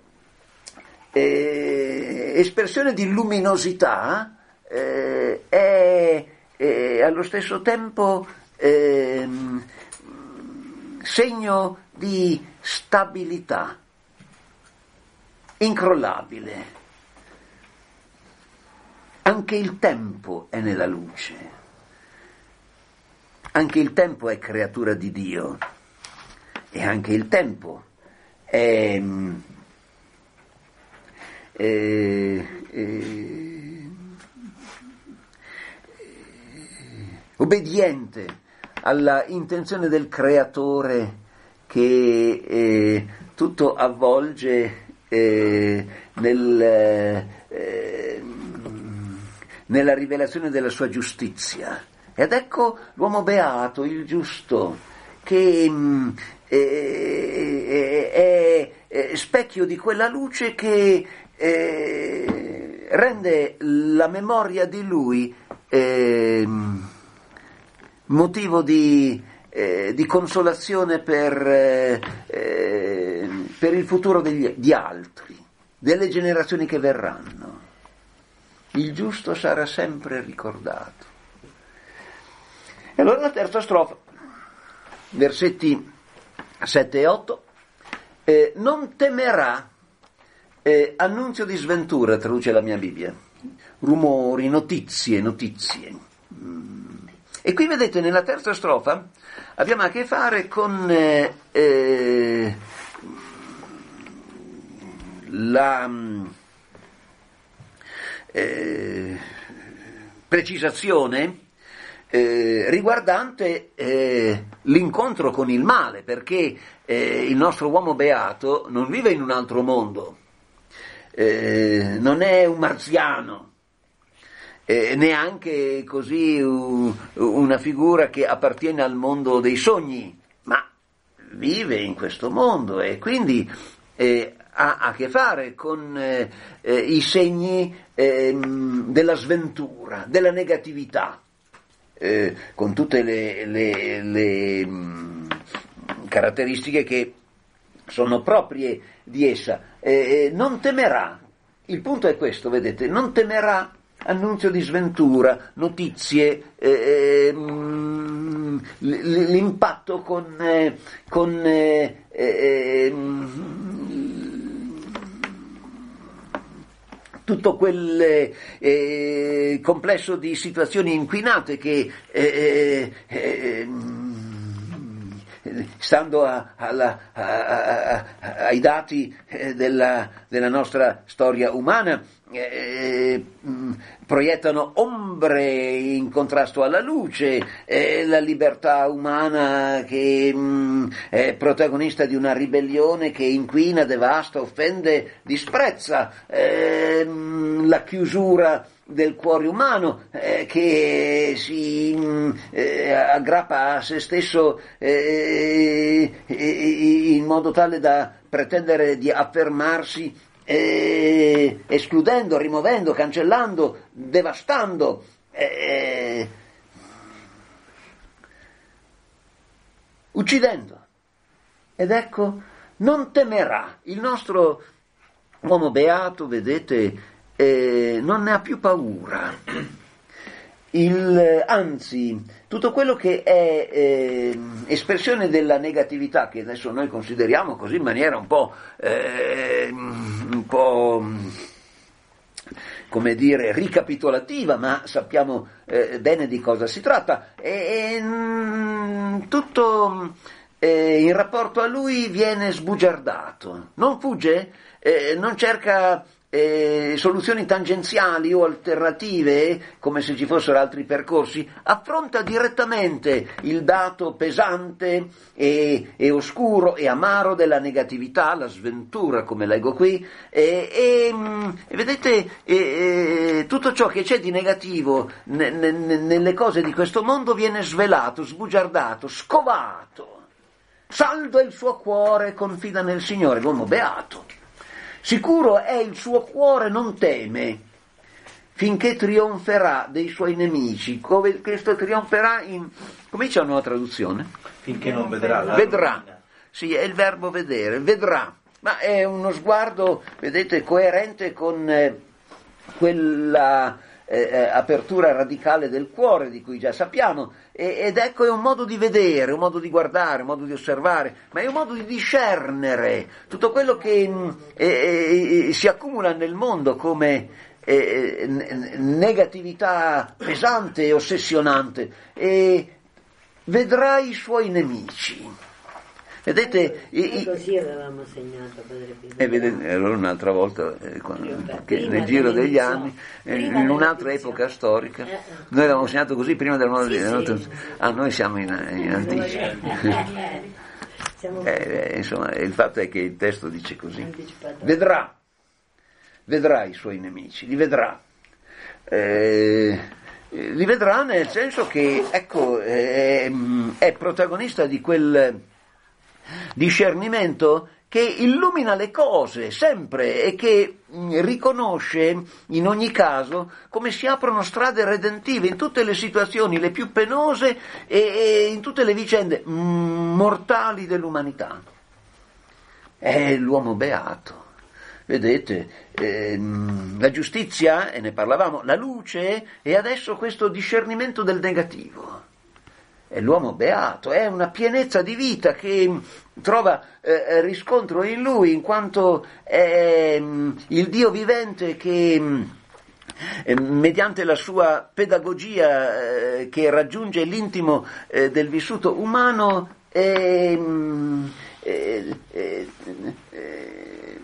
Speaker 3: eh, espressione di luminosità eh, è eh, allo stesso tempo eh, segno di stabilità incrollabile. Anche il tempo è nella luce, anche il tempo è creatura di Dio e anche il tempo è eh, eh, obbediente alla intenzione del creatore che eh, tutto avvolge eh, nel, eh, nella rivelazione della sua giustizia. Ed ecco l'uomo beato, il giusto, che mh, è, è, è specchio di quella luce che eh, rende la memoria di lui eh, motivo di, eh, di consolazione per, eh, per il futuro degli, di altri, delle generazioni che verranno. Il giusto sarà sempre ricordato. E allora la terza strofa, versetti sette e otto, eh, non temerà, eh, annunzio di sventura, traduce la mia Bibbia, rumori, notizie, notizie. Mm. E qui vedete nella terza strofa abbiamo a che fare con eh, eh, la eh, precisazione Eh, riguardante eh, l'incontro con il male, perché eh, il nostro uomo beato non vive in un altro mondo, eh, non è un marziano, eh, neanche così uh, una figura che appartiene al mondo dei sogni, ma vive in questo mondo e quindi eh, ha a che fare con eh, eh, i segni eh, della sventura, della negatività. Eh, con tutte le, le, le mh, caratteristiche che sono proprie di essa. Eh, non temerà, il punto è questo, vedete, non temerà annunzio di sventura, notizie, eh, mh, l'impatto con, eh, con eh, eh, tutto quel eh, complesso di situazioni inquinate che eh, eh, stando a, alla, a, a, a, ai dati della, della nostra storia umana eh, proiettano ombre in contrasto alla luce, eh, la libertà umana che mh, è protagonista di una ribellione che inquina, devasta, offende, disprezza, eh, la chiusura del cuore umano eh, che si eh, aggrappa a se stesso eh, eh, in modo tale da pretendere di affermarsi eh, escludendo, rimuovendo, cancellando, devastando eh, uccidendo. Ed ecco, non temerà. Il nostro uomo beato, vedete, Eh, non ne ha più paura, il, anzi tutto quello che è eh, espressione della negatività, che adesso noi consideriamo così in maniera un po', eh, un po' come dire ricapitolativa, ma sappiamo eh, bene di cosa si tratta, e, e tutto eh, in rapporto a lui viene sbugiardato, non fugge, eh, non cerca eh, soluzioni tangenziali o alternative, come se ci fossero altri percorsi, affronta direttamente il dato pesante e, e oscuro e amaro della negatività, la sventura, come leggo qui, e, e, e vedete, e, e, tutto ciò che c'è di negativo ne, ne, nelle cose di questo mondo viene svelato, sbugiardato, scovato. Saldo è il suo cuore, confida nel Signore, l'uomo beato. Sicuro è il suo cuore, non teme, finché trionferà dei suoi nemici. Come questo trionferà in... come c'è una nuova traduzione?
Speaker 1: Finché non vedrà la
Speaker 3: Vedrà,
Speaker 1: rovina.
Speaker 3: sì, è il verbo vedere, vedrà. Ma è uno sguardo, vedete, coerente con eh, quella eh, apertura radicale del cuore di cui già sappiamo. E, ed ecco, è un modo di vedere, un modo di guardare, un modo di osservare, ma è un modo di discernere tutto quello che mh, eh, eh, si accumula nel mondo come eh, n- negatività pesante e ossessionante, e vedrà i suoi nemici. Vedete,
Speaker 2: noi
Speaker 3: i,
Speaker 2: così avevamo segnato, Padre Pio.
Speaker 3: e vedete, allora un'altra volta, eh, quando,
Speaker 2: Prima
Speaker 3: che nel giro
Speaker 2: della
Speaker 3: degli
Speaker 2: edizione.
Speaker 3: anni, eh,
Speaker 2: Prima
Speaker 3: in
Speaker 2: della
Speaker 3: un'altra
Speaker 2: edizione.
Speaker 3: epoca storica,
Speaker 2: Eh, eh.
Speaker 3: noi avevamo segnato così prima del nuovo
Speaker 2: Sì,
Speaker 3: millennio.
Speaker 2: sì.
Speaker 3: Ah, noi siamo in, in anticipo.
Speaker 2: Siamo
Speaker 3: Eh, eh, insomma, il fatto è che il testo dice così:
Speaker 2: anticipati.
Speaker 3: vedrà, vedrà i suoi nemici, li vedrà. Eh, li vedrà nel senso che, ecco, è, è protagonista di quel discernimento che illumina le cose sempre e che mh, riconosce in ogni caso come si aprono strade redentive in tutte le situazioni le più penose e, e in tutte le vicende mh, mortali dell'umanità. È l'uomo beato. Vedete, ehm, la giustizia, e ne parlavamo, la luce, e adesso questo discernimento del negativo. È l'uomo beato, è una pienezza di vita che trova eh, riscontro in lui, in quanto è mh, il Dio vivente che mh, eh, mediante la sua pedagogia eh, che raggiunge l'intimo eh, del vissuto umano eh, mh, eh, eh, eh,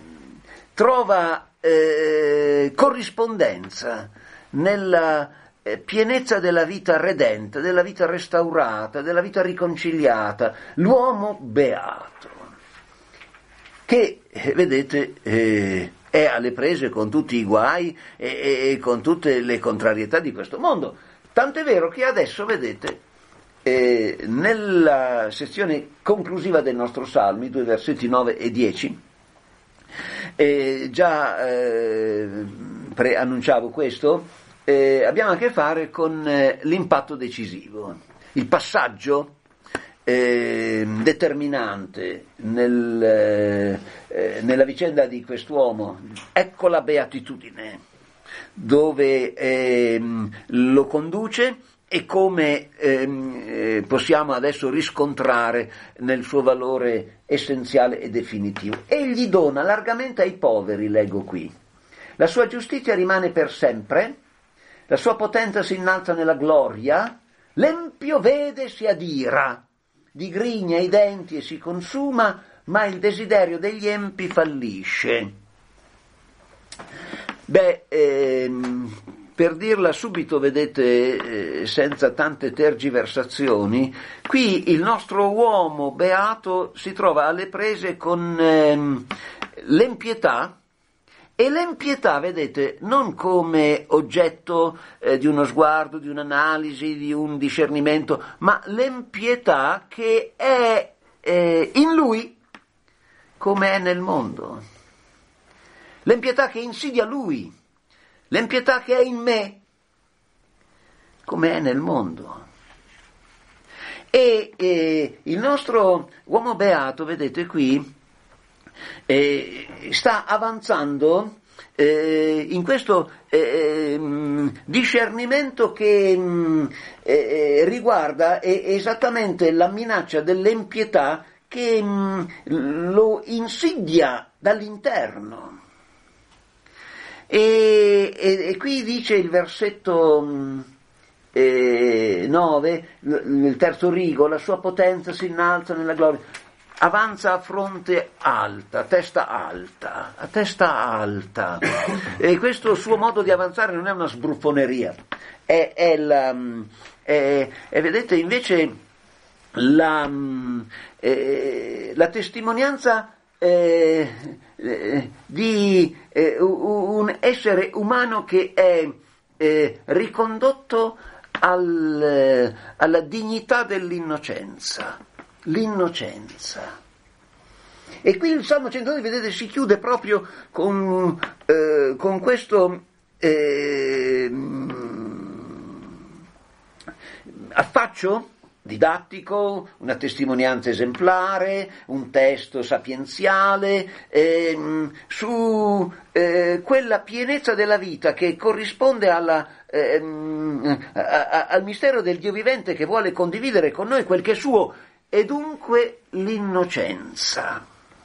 Speaker 3: trova eh, corrispondenza nella pienezza della vita redenta, della vita restaurata, della vita riconciliata, l'uomo beato, che, vedete, eh, è alle prese con tutti i guai e, e con tutte le contrarietà di questo mondo. Tant'è vero che adesso, vedete, eh, nella sezione conclusiva del nostro Salmi, due versetti nove e dieci, eh, già eh, preannunciavo questo, Eh, abbiamo a che fare con eh, l'impatto decisivo, il passaggio eh, determinante nel, eh, eh, nella vicenda di quest'uomo. Ecco la beatitudine, dove eh, lo conduce e come eh, possiamo adesso riscontrare nel suo valore essenziale e definitivo. Egli dona largamente ai poveri, leggo qui. La sua giustizia rimane per sempre. La sua potenza si innalza nella gloria, l'empio vede e si adira, digrigna i denti e si consuma, ma il desiderio degli empi fallisce. Beh, ehm, per dirla subito, vedete, eh, senza tante tergiversazioni, qui il nostro uomo beato si trova alle prese con ehm, l'empietà. E l'empietà, vedete, non come oggetto eh, di uno sguardo, di un'analisi, di un discernimento, ma l'empietà che è eh, in lui come è nel mondo. L'empietà che insidia lui, l'empietà che è in me come è nel mondo. E eh, il nostro uomo beato, vedete qui, Eh, sta avanzando eh, in questo eh, discernimento che eh, riguarda eh, esattamente la minaccia dell'empietà che mh, lo insidia dall'interno. E, e, e qui dice il versetto mh, eh, nove, l- il terzo rigo: la sua potenza si innalza nella gloria. avanza a fronte alta, a testa alta, a testa alta. E questo suo modo di avanzare non è una sbruffoneria, è, è la, è, è, vedete, invece la, è, la testimonianza eh, eh, di eh, un essere umano che è eh, ricondotto al, alla dignità dell'innocenza. L'innocenza. E qui il Salmo centododici, vedete, si chiude proprio con, eh, con questo eh, affaccio didattico, una testimonianza esemplare, un testo sapienziale, eh, su eh, quella pienezza della vita che corrisponde alla, eh, a, a, al mistero del Dio vivente che vuole condividere con noi quel che è suo, e dunque l'innocenza.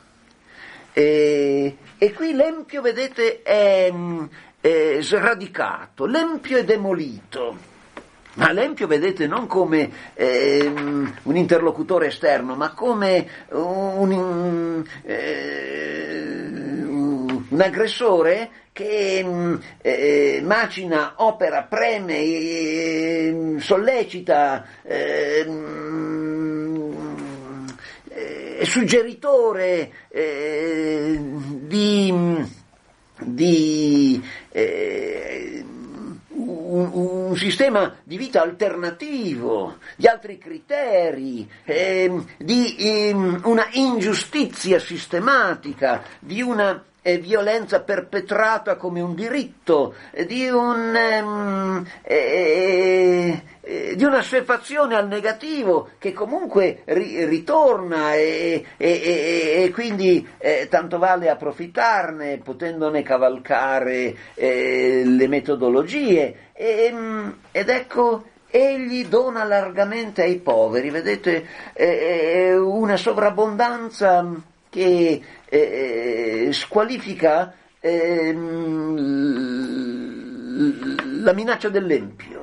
Speaker 3: E, e qui l'empio, vedete, è, è sradicato, l'empio è demolito, ma l'empio, vedete, non come eh, un interlocutore esterno, ma come un, un, eh, un aggressore che eh, macina, opera, preme, eh, sollecita, eh, è suggeritore eh, di, di eh, un, un sistema di vita alternativo, di altri criteri, eh, di eh, una ingiustizia sistematica, di una eh, violenza perpetrata come un diritto, eh, di un ehm, eh, eh, di un'assuefazione al negativo che comunque ri- ritorna e, e, e, e quindi eh, tanto vale approfittarne, potendone cavalcare eh, le metodologie. E, ed ecco, egli dona largamente ai poveri, vedete, eh, una sovrabbondanza che eh, squalifica eh, la minaccia dell'empio.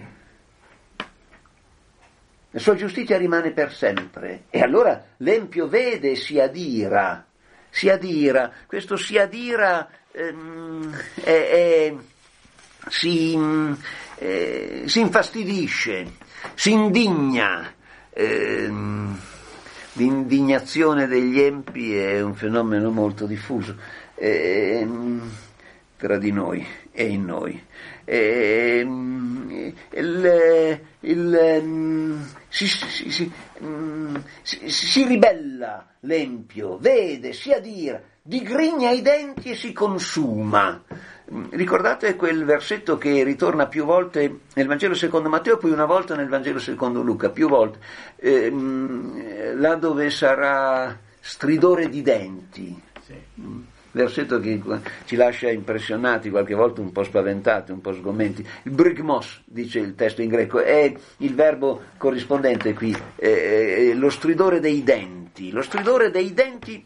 Speaker 3: La sua giustizia rimane per sempre, e allora l'empio vede e si adira, si adira, questo si adira ehm, è, è, si, eh, si infastidisce, si indigna. ehm, L'indignazione degli empi è un fenomeno molto diffuso eh, tra di noi e in noi. Eh, il, il, si, si, si, si, si ribella l'empio, vede, si adira, digrigna i denti e si consuma. Ricordate quel versetto che ritorna più volte nel Vangelo secondo Matteo, poi una volta nel Vangelo secondo Luca, più volte, ehm, là dove sarà stridore di denti. Sì. Versetto che ci lascia impressionati, qualche volta un po' spaventati, un po' sgomenti. Il brigmos, dice il testo in greco, è il verbo corrispondente qui, eh, lo stridore dei denti. Lo stridore dei denti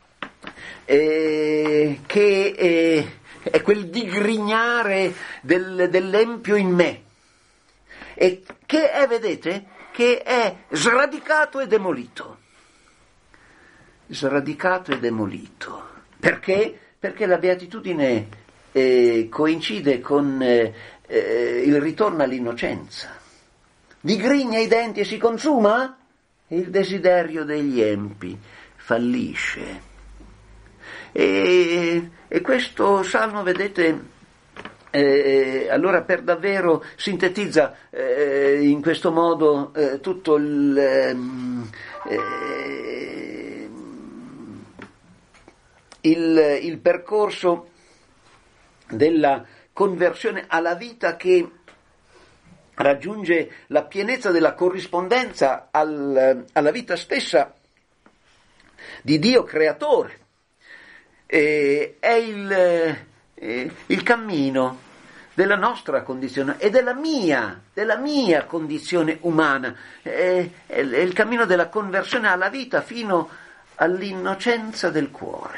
Speaker 3: eh, che... Eh, è quel digrignare del, dell'empio in me, e che è, vedete, che è sradicato e demolito. Sradicato e demolito. Perché? Perché la beatitudine eh, coincide con eh, eh, il ritorno all'innocenza. Digrigna i denti e si consuma, e il desiderio degli empi fallisce. E, e questo salmo, vedete, eh, allora per davvero sintetizza eh, in questo modo eh, tutto il, eh, il, il percorso della conversione alla vita, che raggiunge la pienezza della corrispondenza al, alla vita stessa di Dio creatore. Eh, è il, eh, il cammino della nostra condizione e della mia, della mia condizione umana, eh, è il cammino della conversione alla vita fino all'innocenza del cuore.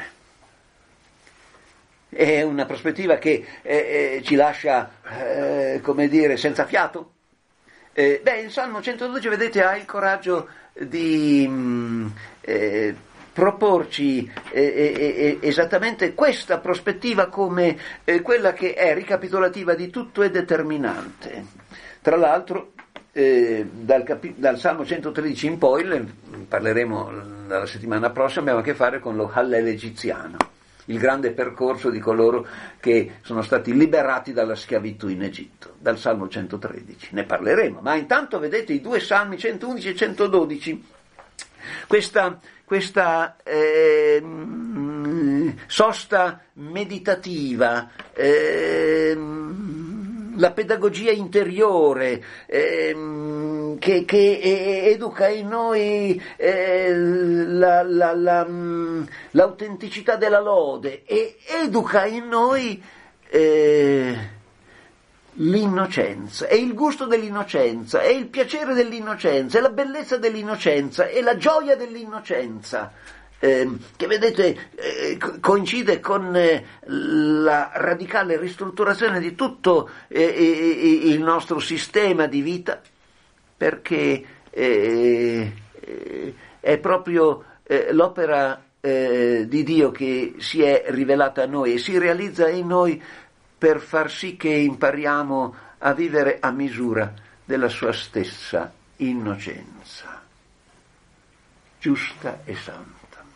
Speaker 3: È una prospettiva che eh, eh, ci lascia, eh, come dire, senza fiato. Eh, beh, il Salmo centododici, vedete, ha il coraggio di mh, eh, proporci eh, eh, esattamente questa prospettiva come eh, quella che è ricapitolativa di tutto e determinante. Tra l'altro eh, dal, capi- dal Salmo centotredici in poi, le, parleremo la settimana prossima, abbiamo a che fare con lo Hallel egiziano, il grande percorso di coloro che sono stati liberati dalla schiavitù in Egitto, dal Salmo centotredici. Ne parleremo, ma intanto vedete i due Salmi centoundici e centododici, questa, questa eh, sosta meditativa, eh, la pedagogia interiore eh, che, che educa in noi eh, la, la, la, l'autenticità della lode e educa in noi eh, l'innocenza, e il gusto dell'innocenza, e il piacere dell'innocenza, e la bellezza dell'innocenza, e la gioia dell'innocenza, eh, che vedete eh, coincide con eh, la radicale ristrutturazione di tutto eh, eh, il nostro sistema di vita, perché eh, eh, è proprio eh, l'opera eh, di Dio che si è rivelata a noi e si realizza in noi per far sì che impariamo a vivere a misura della sua stessa innocenza, giusta e santa.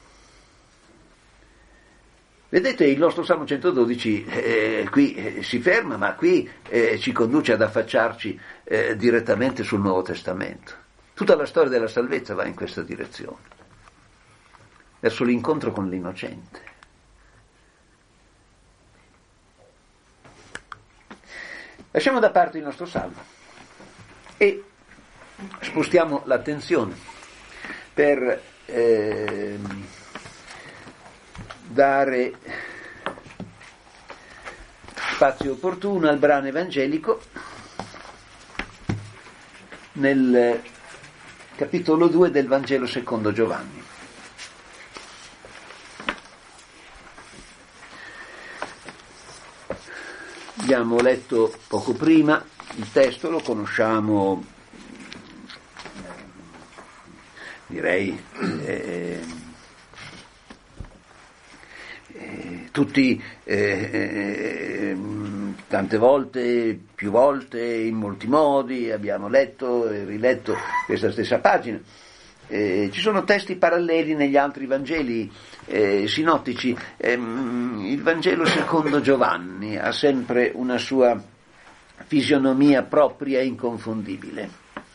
Speaker 3: Vedete, il nostro Salmo centododici eh, qui eh, si ferma, ma qui eh, ci conduce ad affacciarci eh, direttamente sul Nuovo Testamento. Tutta la storia della salvezza va in questa direzione, verso l'incontro con l'innocente. Lasciamo da parte il nostro Salmo e spostiamo l'attenzione per eh, dare spazio opportuno al brano evangelico nel capitolo due del Vangelo secondo Giovanni. Abbiamo letto poco prima il testo, lo conosciamo, direi, eh, eh, tutti eh, eh, tante volte, più volte, in molti modi, abbiamo letto e riletto questa stessa pagina. Eh, ci sono testi paralleli negli altri Vangeli eh, sinottici. Eh, il Vangelo secondo Giovanni ha sempre una sua fisionomia propria e inconfondibile.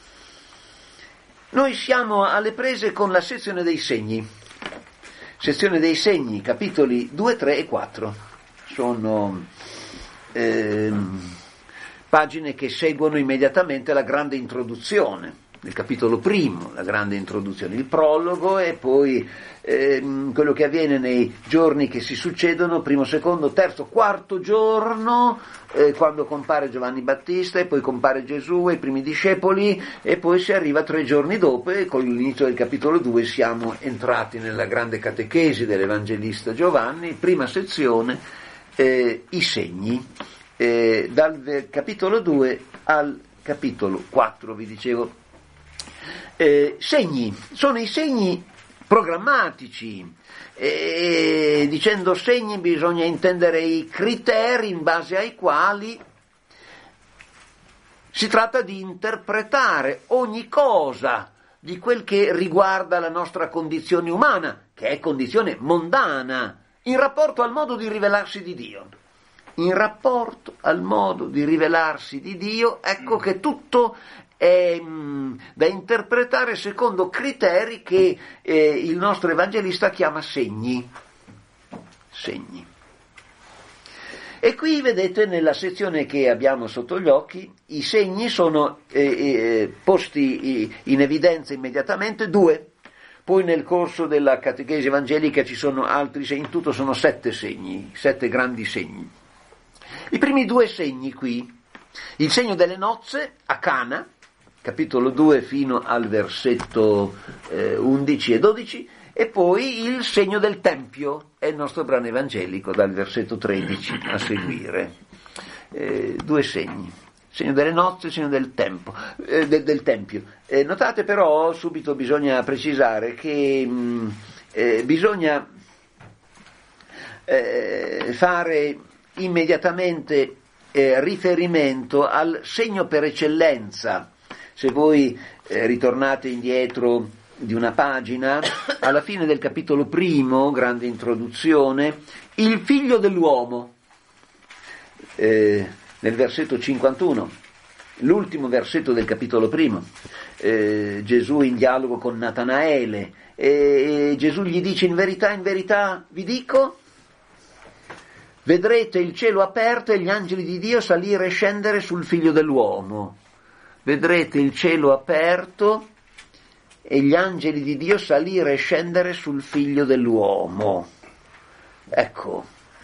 Speaker 3: Noi siamo alle prese con la sezione dei segni, sezione dei segni, capitoli due, tre e quattro. Sono eh, pagine che seguono immediatamente la grande introduzione. Nel capitolo primo, la grande introduzione, il prologo e poi ehm, quello che avviene nei giorni che si succedono, primo, secondo, terzo, quarto giorno, eh, quando compare Giovanni Battista e poi compare Gesù e i primi discepoli, e poi si arriva tre giorni dopo e con l'inizio del capitolo due siamo entrati nella grande catechesi dell'Evangelista Giovanni, prima sezione, eh, i segni, eh, dal capitolo due al capitolo quattro, vi dicevo. Eh, segni, sono i segni programmatici, e dicendo segni bisogna intendere i criteri in base ai quali si tratta di interpretare ogni cosa di quel che riguarda la nostra condizione umana, che è condizione mondana, in rapporto al modo di rivelarsi di Dio. In rapporto al modo di rivelarsi di Dio, ecco che tutto è mh, da interpretare secondo criteri che eh, il nostro evangelista chiama segni. Segni. E qui vedete nella sezione che abbiamo sotto gli occhi, i segni sono eh, eh, posti in evidenza immediatamente, due. Poi nel corso della catechesi evangelica ci sono altri segni, in tutto sono sette segni, sette grandi segni. I primi due segni qui, il segno delle nozze a Cana, capitolo due fino al versetto eh, undici e dodici, e poi il segno del Tempio, è il nostro brano evangelico dal versetto tredici a seguire. Eh, due segni, segno delle nozze, segno del tempo, eh, del, del tempio. Eh, notate però, subito bisogna precisare che mh, eh, bisogna eh, fare immediatamente eh, riferimento al segno per eccellenza. Se voi eh, ritornate indietro di una pagina, alla fine del capitolo primo, grande introduzione, il figlio dell'uomo, eh, nel versetto cinquantuno, l'ultimo versetto del capitolo primo, eh, Gesù in dialogo con Natanaele, e Gesù gli dice: in verità, in verità vi dico, vedrete il cielo aperto e gli angeli di Dio salire e scendere sul figlio dell'uomo. Vedrete il cielo aperto e gli angeli di Dio salire e scendere sul figlio dell'uomo. Ecco,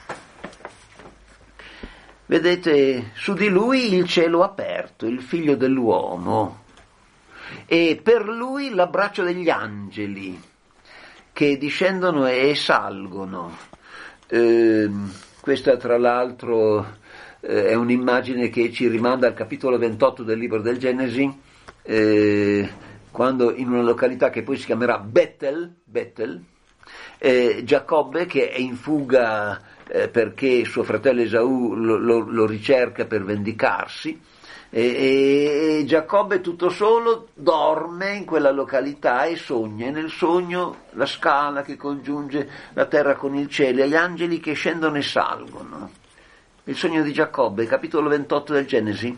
Speaker 3: vedete su di lui il cielo aperto, il figlio dell'uomo, e per lui l'abbraccio degli angeli che discendono e salgono. Eh, questa tra l'altro eh, è un'immagine che ci rimanda al capitolo ventotto del libro del Genesi, eh, quando in una località che poi si chiamerà Betel, Betel eh, Giacobbe, che è in fuga eh, perché suo fratello Esaù lo, lo, lo ricerca per vendicarsi, e, e Giacobbe tutto solo dorme in quella località e sogna, e nel sogno la scala che congiunge la terra con il cielo e gli angeli che scendono e salgono. Il sogno di Giacobbe, capitolo ventotto del Genesi.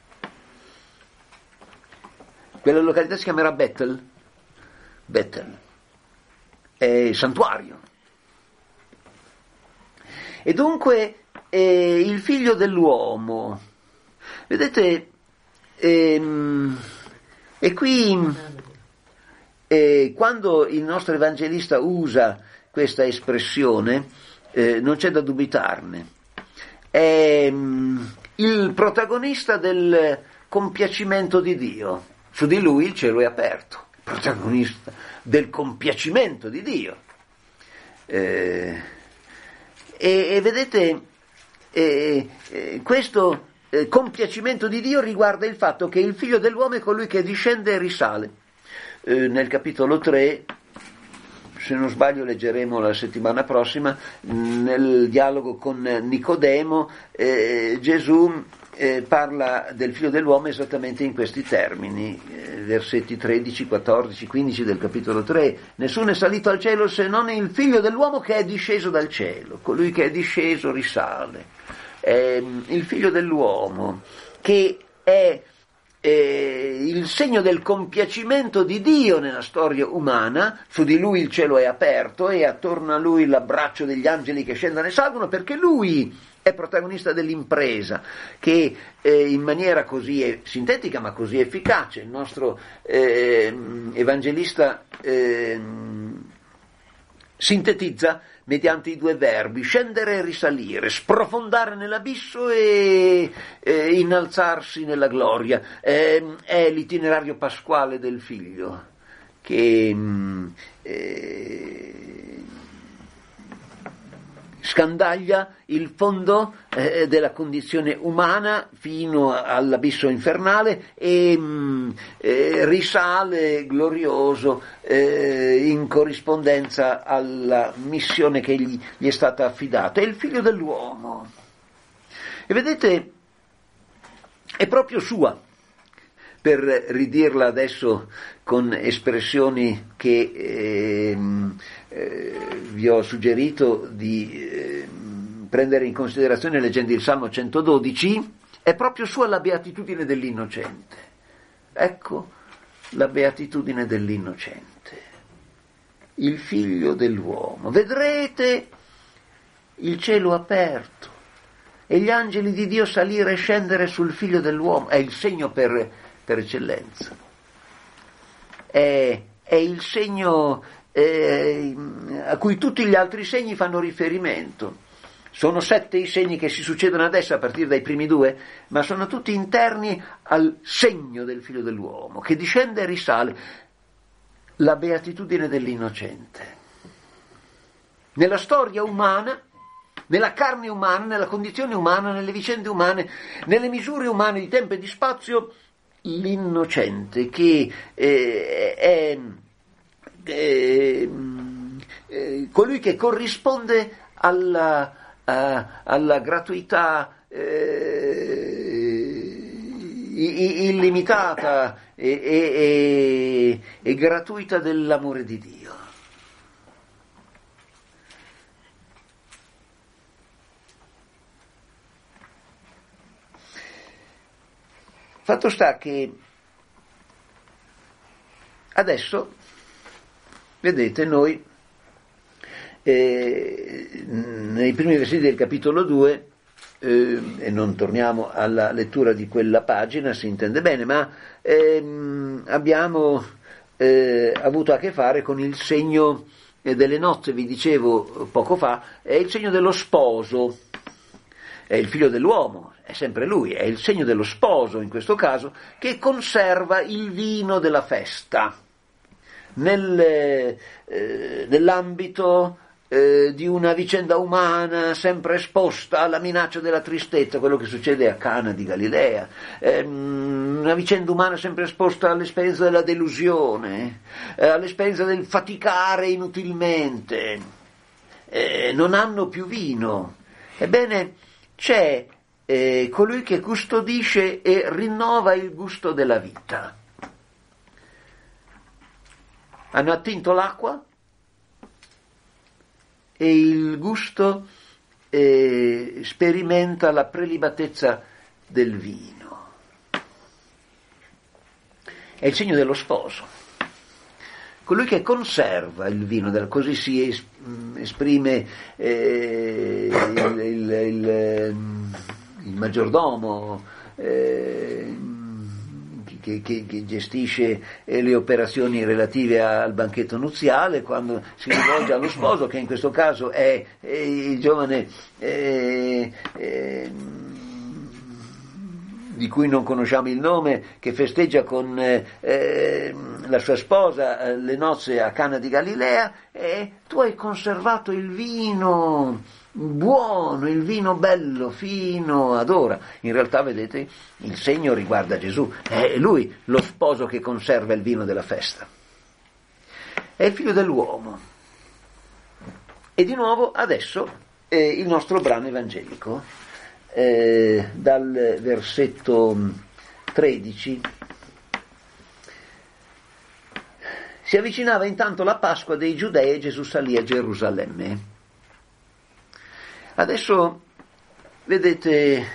Speaker 3: Quella località si chiamerà Betel, Betel, è il santuario. E dunque eh, il figlio dell'uomo, vedete, ehm, e qui eh, quando il nostro evangelista usa questa espressione, eh, non c'è da dubitarne, è um, il protagonista del compiacimento di Dio. Su di lui il cielo è aperto, protagonista del compiacimento di Dio. Eh, e, e vedete, eh, eh, questo eh, compiacimento di Dio riguarda il fatto che il figlio dell'uomo è colui che discende e risale. Eh, nel capitolo tre, se non sbaglio leggeremo la settimana prossima, nel dialogo con Nicodemo, eh, Gesù Eh, parla del figlio dell'uomo esattamente in questi termini, eh, versetti tredici, quattordici, quindici del capitolo tre. Nessuno è salito al cielo se non il figlio dell'uomo che è disceso dal cielo. Colui che è disceso risale. Eh, il figlio dell'uomo che è eh, il segno del compiacimento di Dio nella storia umana. Su di lui il cielo è aperto e attorno a lui l'abbraccio degli angeli che scendono e salgono, perché lui è protagonista dell'impresa che eh, in maniera così sintetica ma così efficace il nostro eh, evangelista eh, sintetizza mediante i due verbi: scendere e risalire, sprofondare nell'abisso e eh, innalzarsi nella gloria. Eh, è l'itinerario pasquale del figlio che eh, scandaglia il fondo eh, della condizione umana fino all'abisso infernale e mh, eh, risale glorioso eh, in corrispondenza alla missione che gli, gli è stata affidata. È il figlio dell'uomo. E vedete, è proprio sua, per ridirla adesso con espressioni che eh, eh, vi ho suggerito di eh, prendere in considerazione leggendo il Salmo centododici, è proprio sua la beatitudine dell'innocente. Ecco la beatitudine dell'innocente. Il figlio dell'uomo. Vedrete il cielo aperto e gli angeli di Dio salire e scendere sul figlio dell'uomo. È il segno per, per eccellenza. È, è il segno eh, a cui tutti gli altri segni fanno riferimento. Sono sette i segni che si succedono adesso a partire dai primi due, ma sono tutti interni al segno del figlio dell'uomo, che discende e risale, la beatitudine dell'innocente. Nella storia umana nella carne umana, nella condizione umana, nelle vicende umane, nelle misure umane di tempo e di spazio, l'innocente che eh, è, è, è colui che corrisponde alla, a, alla gratuità eh, illimitata e, e, e, e gratuita dell'amore di Dio. Fatto sta che adesso, vedete, noi eh, nei primi versetti del capitolo due, eh, e non torniamo alla lettura di quella pagina, si intende bene, ma ehm, abbiamo eh, avuto a che fare con il segno delle nozze, vi dicevo poco fa, è il segno dello sposo, è il figlio dell'uomo, è sempre lui, è il segno dello sposo in questo caso, che conserva il vino della festa nel, eh, nell'ambito eh, di una vicenda umana sempre esposta alla minaccia della tristezza, quello che succede a Cana di Galilea, eh, una vicenda umana sempre esposta all'esperienza della delusione, eh, all'esperienza del faticare inutilmente, eh, non hanno più vino. Ebbene, c'è eh, colui che custodisce e rinnova il gusto della vita. Hanno attinto l'acqua e il gusto eh, sperimenta la prelibatezza del vino. È il segno dello sposo. Colui che conserva il vino, così si es, esprime eh, il, il, il, il maggiordomo eh, che, che, che gestisce le operazioni relative al banchetto nuziale, quando si rivolge allo sposo, che in questo caso è, è il giovane eh, eh, di cui non conosciamo il nome, che festeggia con eh, la sua sposa eh, le nozze a Cana di Galilea, e tu hai conservato il vino buono, il vino bello, fino ad ora. In realtà, vedete, il segno riguarda Gesù, è lui lo sposo che conserva il vino della festa. È il figlio dell'uomo. E di nuovo adesso eh, il nostro brano evangelico. Eh, dal versetto tredici. Si avvicinava intanto la Pasqua dei Giudei e Gesù salì a Gerusalemme. Adesso vedete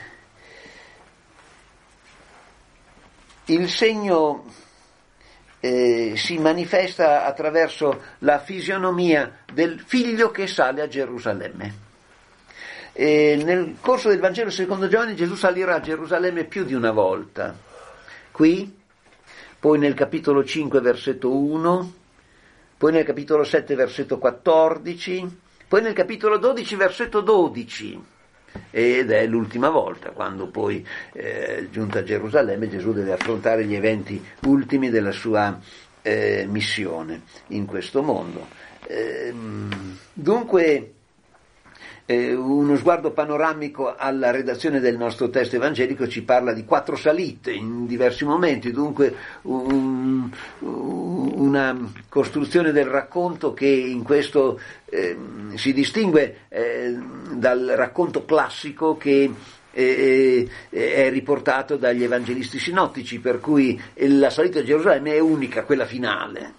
Speaker 3: il segno eh, si manifesta attraverso la fisionomia del figlio che sale a Gerusalemme. E nel corso del Vangelo secondo Giovanni Gesù salirà a Gerusalemme più di una volta, qui, poi nel capitolo cinque versetto uno, poi nel capitolo sette versetto quattordici, poi nel capitolo dodici versetto dodici, ed è l'ultima volta, quando poi eh, giunto a Gerusalemme Gesù deve affrontare gli eventi ultimi della sua eh, missione in questo mondo. Eh, dunque Eh, uno sguardo panoramico alla redazione del nostro testo evangelico ci parla di quattro salite in diversi momenti, dunque un, una costruzione del racconto che in questo eh, si distingue eh, dal racconto classico che eh, è riportato dagli evangelisti sinottici, per cui la salita a Gerusalemme è unica, quella finale.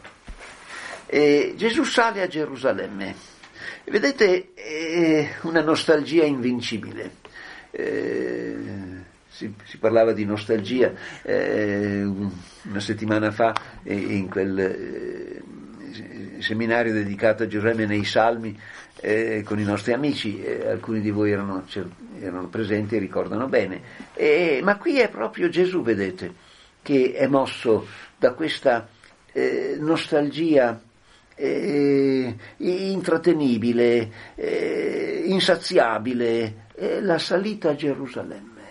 Speaker 3: E Gesù sale a Gerusalemme. Vedete, è una nostalgia invincibile. Eh, si, si parlava di nostalgia eh, una settimana fa eh, in quel eh, seminario dedicato a Gerusalemme nei Salmi eh, con i nostri amici, eh, alcuni di voi erano, erano presenti e ricordano bene. Eh, ma qui è proprio Gesù, vedete, che è mosso da questa eh, nostalgia Eh, intrattenibile, eh, insaziabile, eh, la salita a Gerusalemme.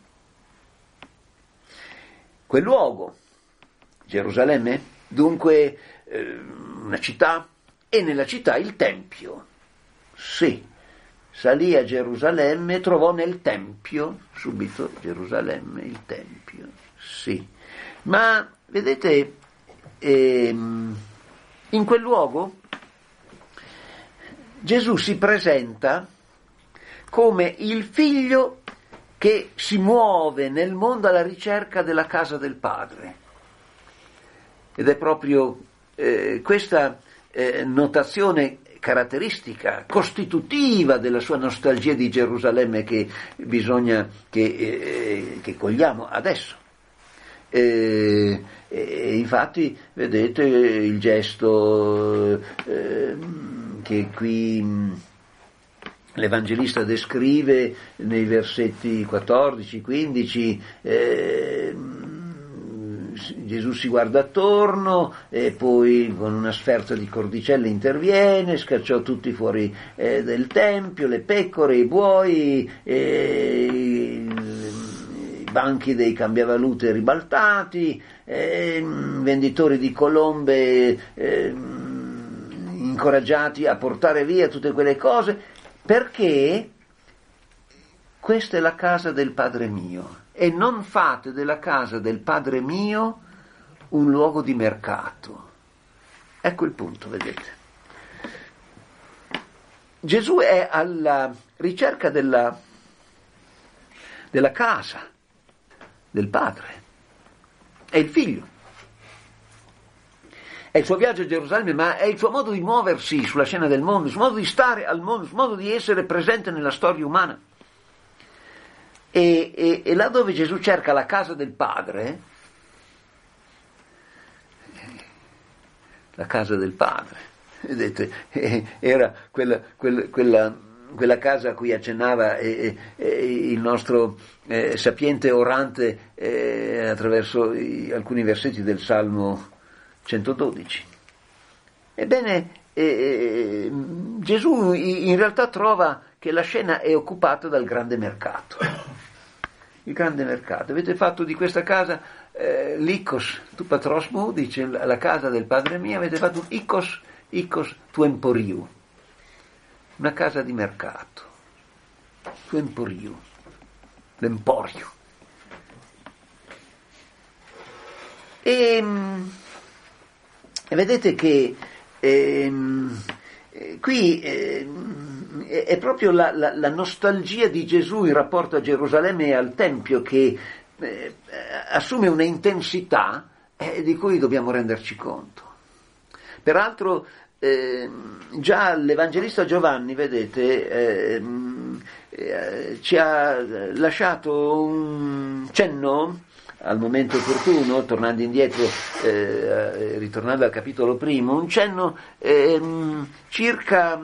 Speaker 3: Quel luogo, Gerusalemme, dunque eh, una città, e nella città il Tempio. Sì, salì a Gerusalemme e trovò nel Tempio, subito Gerusalemme, il Tempio, sì. Ma vedete, ehm, in quel luogo Gesù si presenta come il figlio che si muove nel mondo alla ricerca della casa del Padre. Ed è proprio eh, questa eh, notazione caratteristica, costitutiva della sua nostalgia di Gerusalemme che bisogna che, eh, che cogliamo adesso. E, e infatti vedete il gesto eh, che qui l'Evangelista descrive nei versetti quattordici quindici, eh, Gesù si guarda attorno e poi con una sferza di cordicelle interviene, scacciò tutti fuori eh, del tempio, le pecore, i buoi, eh, i banchi dei cambiavalute ribaltati, eh, venditori di colombe eh, incoraggiati a portare via tutte quelle cose, perché questa è la casa del Padre mio e non fate della casa del Padre mio un luogo di mercato. Ecco il punto, vedete. Gesù è alla ricerca della, della casa del Padre, è il figlio. È il suo viaggio a Gerusalemme, ma è il suo modo di muoversi sulla scena del mondo, il suo modo di stare al mondo, il suo modo di essere presente nella storia umana. E, e, e là dove Gesù cerca la casa del Padre, la casa del Padre, vedete, era quella, quella, quella, quella casa a cui accennava eh, eh, il nostro eh, sapiente orante eh, attraverso i, alcuni versetti del Salmo centododici. Ebbene, eh, Gesù in realtà trova che la scena è occupata dal grande mercato. Il grande mercato. Avete fatto di questa casa eh, l'Ikos tu patros mu, dice la casa del Padre mio, avete fatto un Ikos, Ikos tu emporiu, una casa di mercato, tu emporiu, l'emporio. E E vedete che ehm, qui ehm, è proprio la, la, la nostalgia di Gesù in rapporto a Gerusalemme e al Tempio che eh, assume una intensità eh, di cui dobbiamo renderci conto. Peraltro eh, già l'Evangelista Giovanni, vedete, eh, eh, ci ha lasciato un cenno al momento opportuno, tornando indietro, eh, ritornando al capitolo primo, un cenno eh, circa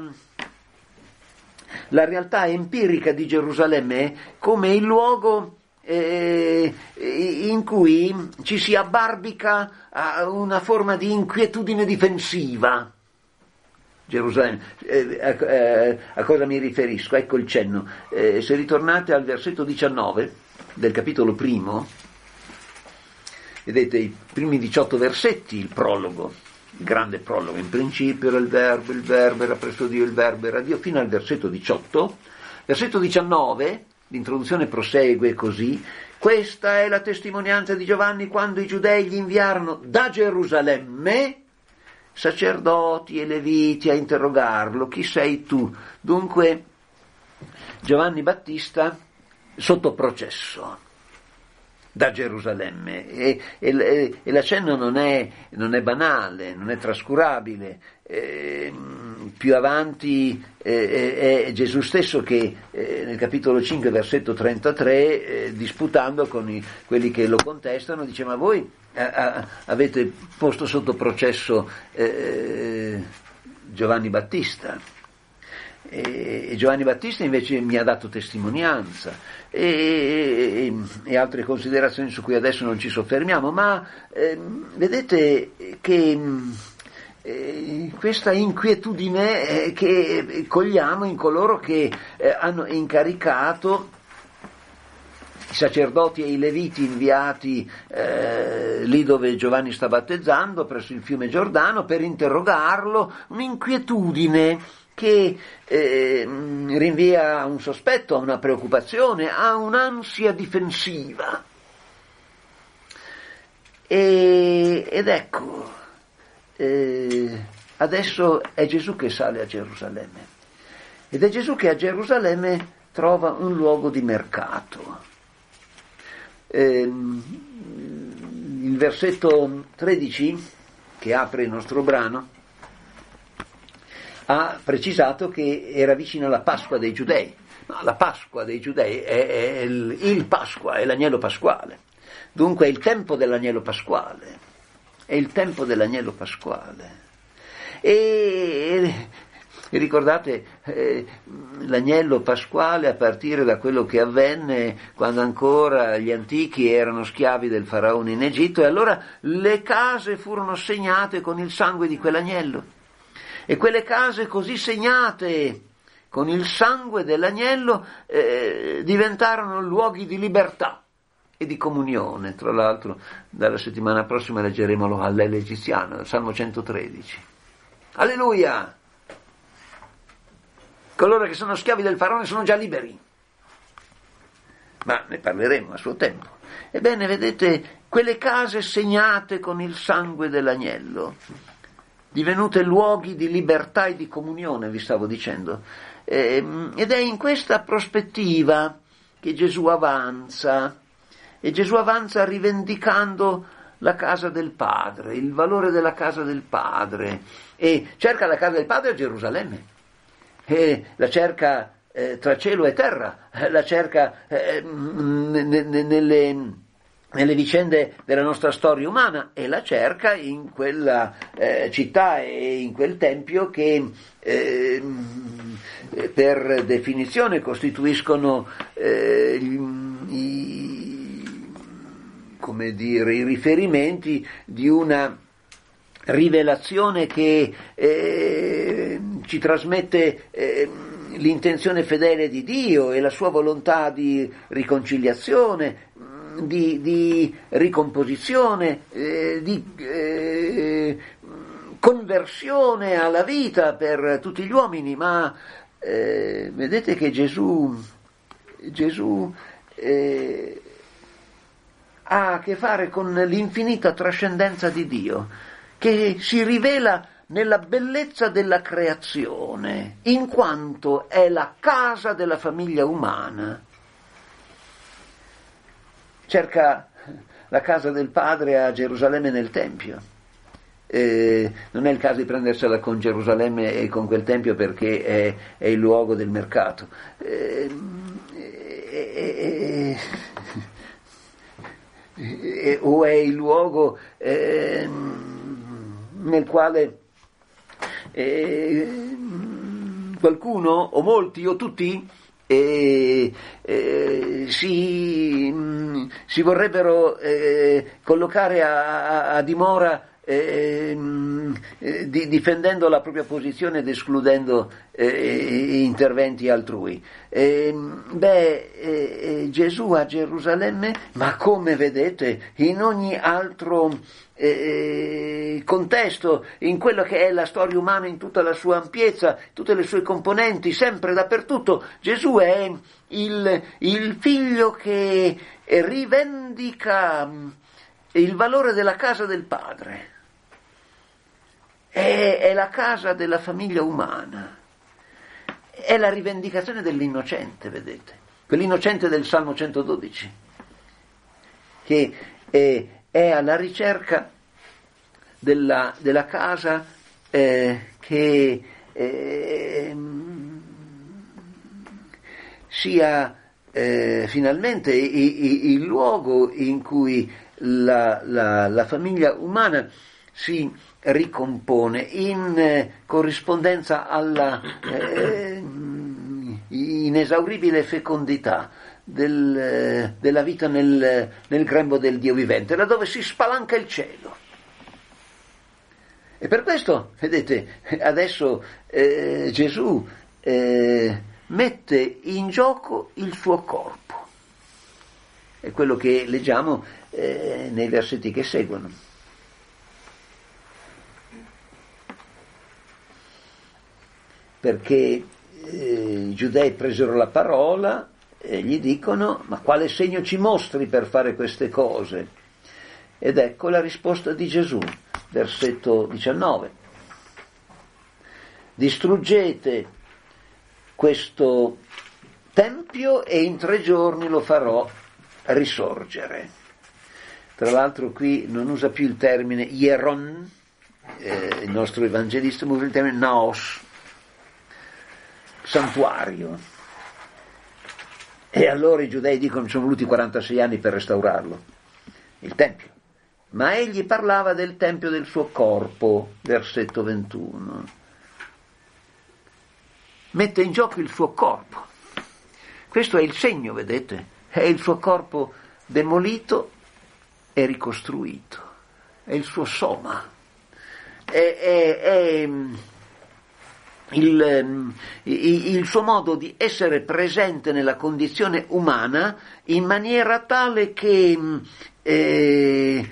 Speaker 3: la realtà empirica di Gerusalemme come il luogo eh, in cui ci si abbarbica a una forma di inquietudine difensiva. Gerusalemme, eh, a, a cosa mi riferisco? Ecco il cenno. Eh, se ritornate al versetto diciannove del capitolo primo, vedete i primi diciotto versetti, il prologo, il grande prologo, in principio era il verbo, il verbo era presso Dio, il verbo era Dio, fino al versetto diciotto. Versetto diciannove, l'introduzione prosegue così: questa è la testimonianza di Giovanni quando i giudei gli inviarono da Gerusalemme sacerdoti e leviti a interrogarlo: chi sei tu? Dunque Giovanni Battista sotto processo da Gerusalemme, e, e, e l'accenno non è, non è banale, non è trascurabile. Eh, più avanti eh, è Gesù stesso che eh, nel capitolo cinque versetto trentatré, eh, disputando con i, quelli che lo contestano, dice: ma voi eh, avete posto sotto processo eh, Giovanni Battista, e Giovanni Battista invece mi ha dato testimonianza, e, e, e altre considerazioni su cui adesso non ci soffermiamo, ma eh, vedete che eh, questa inquietudine eh, che cogliamo in coloro che eh, hanno incaricato i sacerdoti e i leviti inviati eh, lì dove Giovanni sta battezzando, presso il fiume Giordano, per interrogarlo, un'inquietudine che eh, rinvia a un sospetto, a una preoccupazione, a un'ansia difensiva. E, ed ecco, eh, adesso è Gesù che sale a Gerusalemme, ed è Gesù che a Gerusalemme trova un luogo di mercato. Eh, il versetto tredici, che apre il nostro brano, ha precisato che era vicino alla Pasqua dei Giudei. Ma la Pasqua dei Giudei è, è il, il Pasqua, è l'agnello pasquale. Dunque è il tempo dell'agnello pasquale, è il tempo dell'agnello pasquale. E, e ricordate eh, l'agnello pasquale a partire da quello che avvenne quando ancora gli antichi erano schiavi del faraone in Egitto, e allora le case furono segnate con il sangue di quell'agnello. E quelle case così segnate con il sangue dell'agnello eh, diventarono luoghi di libertà e di comunione. Tra l'altro dalla settimana prossima leggeremo lo Hallel egiziano, il Salmo centotredici. Alleluia! Coloro che sono schiavi del faraone sono già liberi, ma ne parleremo a suo tempo. Ebbene, vedete, quelle case segnate con il sangue dell'agnello, divenute luoghi di libertà e di comunione, vi stavo dicendo, eh, ed è in questa prospettiva che Gesù avanza. E Gesù avanza rivendicando la casa del Padre, il valore della casa del Padre, e cerca la casa del Padre a Gerusalemme, e la cerca eh, tra cielo e terra, la cerca eh, n- n- nelle, nelle vicende della nostra storia umana, e la cerca in quella eh, città e in quel tempio che eh, per definizione costituiscono eh, i come dire, i riferimenti di una rivelazione che eh, ci trasmette eh, l'intenzione fedele di Dio e la sua volontà di riconciliazione, di, di ricomposizione, eh, di eh, conversione alla vita per tutti gli uomini. Ma eh, vedete che Gesù, Gesù eh, ha a che fare con l'infinita trascendenza di Dio, che si rivela nella bellezza della creazione, in quanto è la casa della famiglia umana. Cerca la casa del Padre a Gerusalemme nel Tempio. Eh, non è il caso di prendersela con Gerusalemme e con quel Tempio, perché è, è il luogo del mercato. Eh, eh, eh, o è il luogo eh, nel quale eh, qualcuno o molti o tutti eh, eh, si, si vorrebbero eh, collocare a, a dimora Eh, eh, di, difendendo la propria posizione ed escludendo eh, interventi altrui. Eh, beh, eh, Gesù a Gerusalemme, ma come vedete in ogni altro eh, contesto, in quello che è la storia umana in tutta la sua ampiezza, tutte le sue componenti, sempre dappertutto, Gesù è il, il figlio che rivendica il valore della casa del Padre. È, è la casa della famiglia umana, è la rivendicazione dell'innocente, vedete, quell'innocente del Salmo centododici, che è, è alla ricerca della, della casa eh, che eh, sia eh, finalmente il, il luogo in cui la, la, la famiglia umana si ricompone in eh, corrispondenza alla eh, inesauribile fecondità del, eh, della vita nel, nel grembo del Dio vivente, laddove si spalanca il cielo. E per questo, vedete, adesso eh, Gesù eh, mette in gioco il suo corpo. È quello che leggiamo eh, nei versetti che seguono. perché eh, i giudei presero la parola e gli dicono: ma quale segno ci mostri per fare queste cose? Ed ecco la risposta di Gesù, versetto diciannove. Distruggete questo tempio e in tre giorni lo farò risorgere. Tra l'altro qui non usa più il termine hieron, eh, il nostro evangelista usa il termine naos, santuario. E allora i giudei dicono che ci sono voluti quarantasei anni per restaurarlo, il tempio. Ma egli parlava del tempio del suo corpo, versetto ventuno. Mette in gioco il suo corpo. Questo è il segno, vedete? È il suo corpo demolito e ricostruito. È il suo soma. È, è, è il, il suo modo di essere presente nella condizione umana in maniera tale che eh,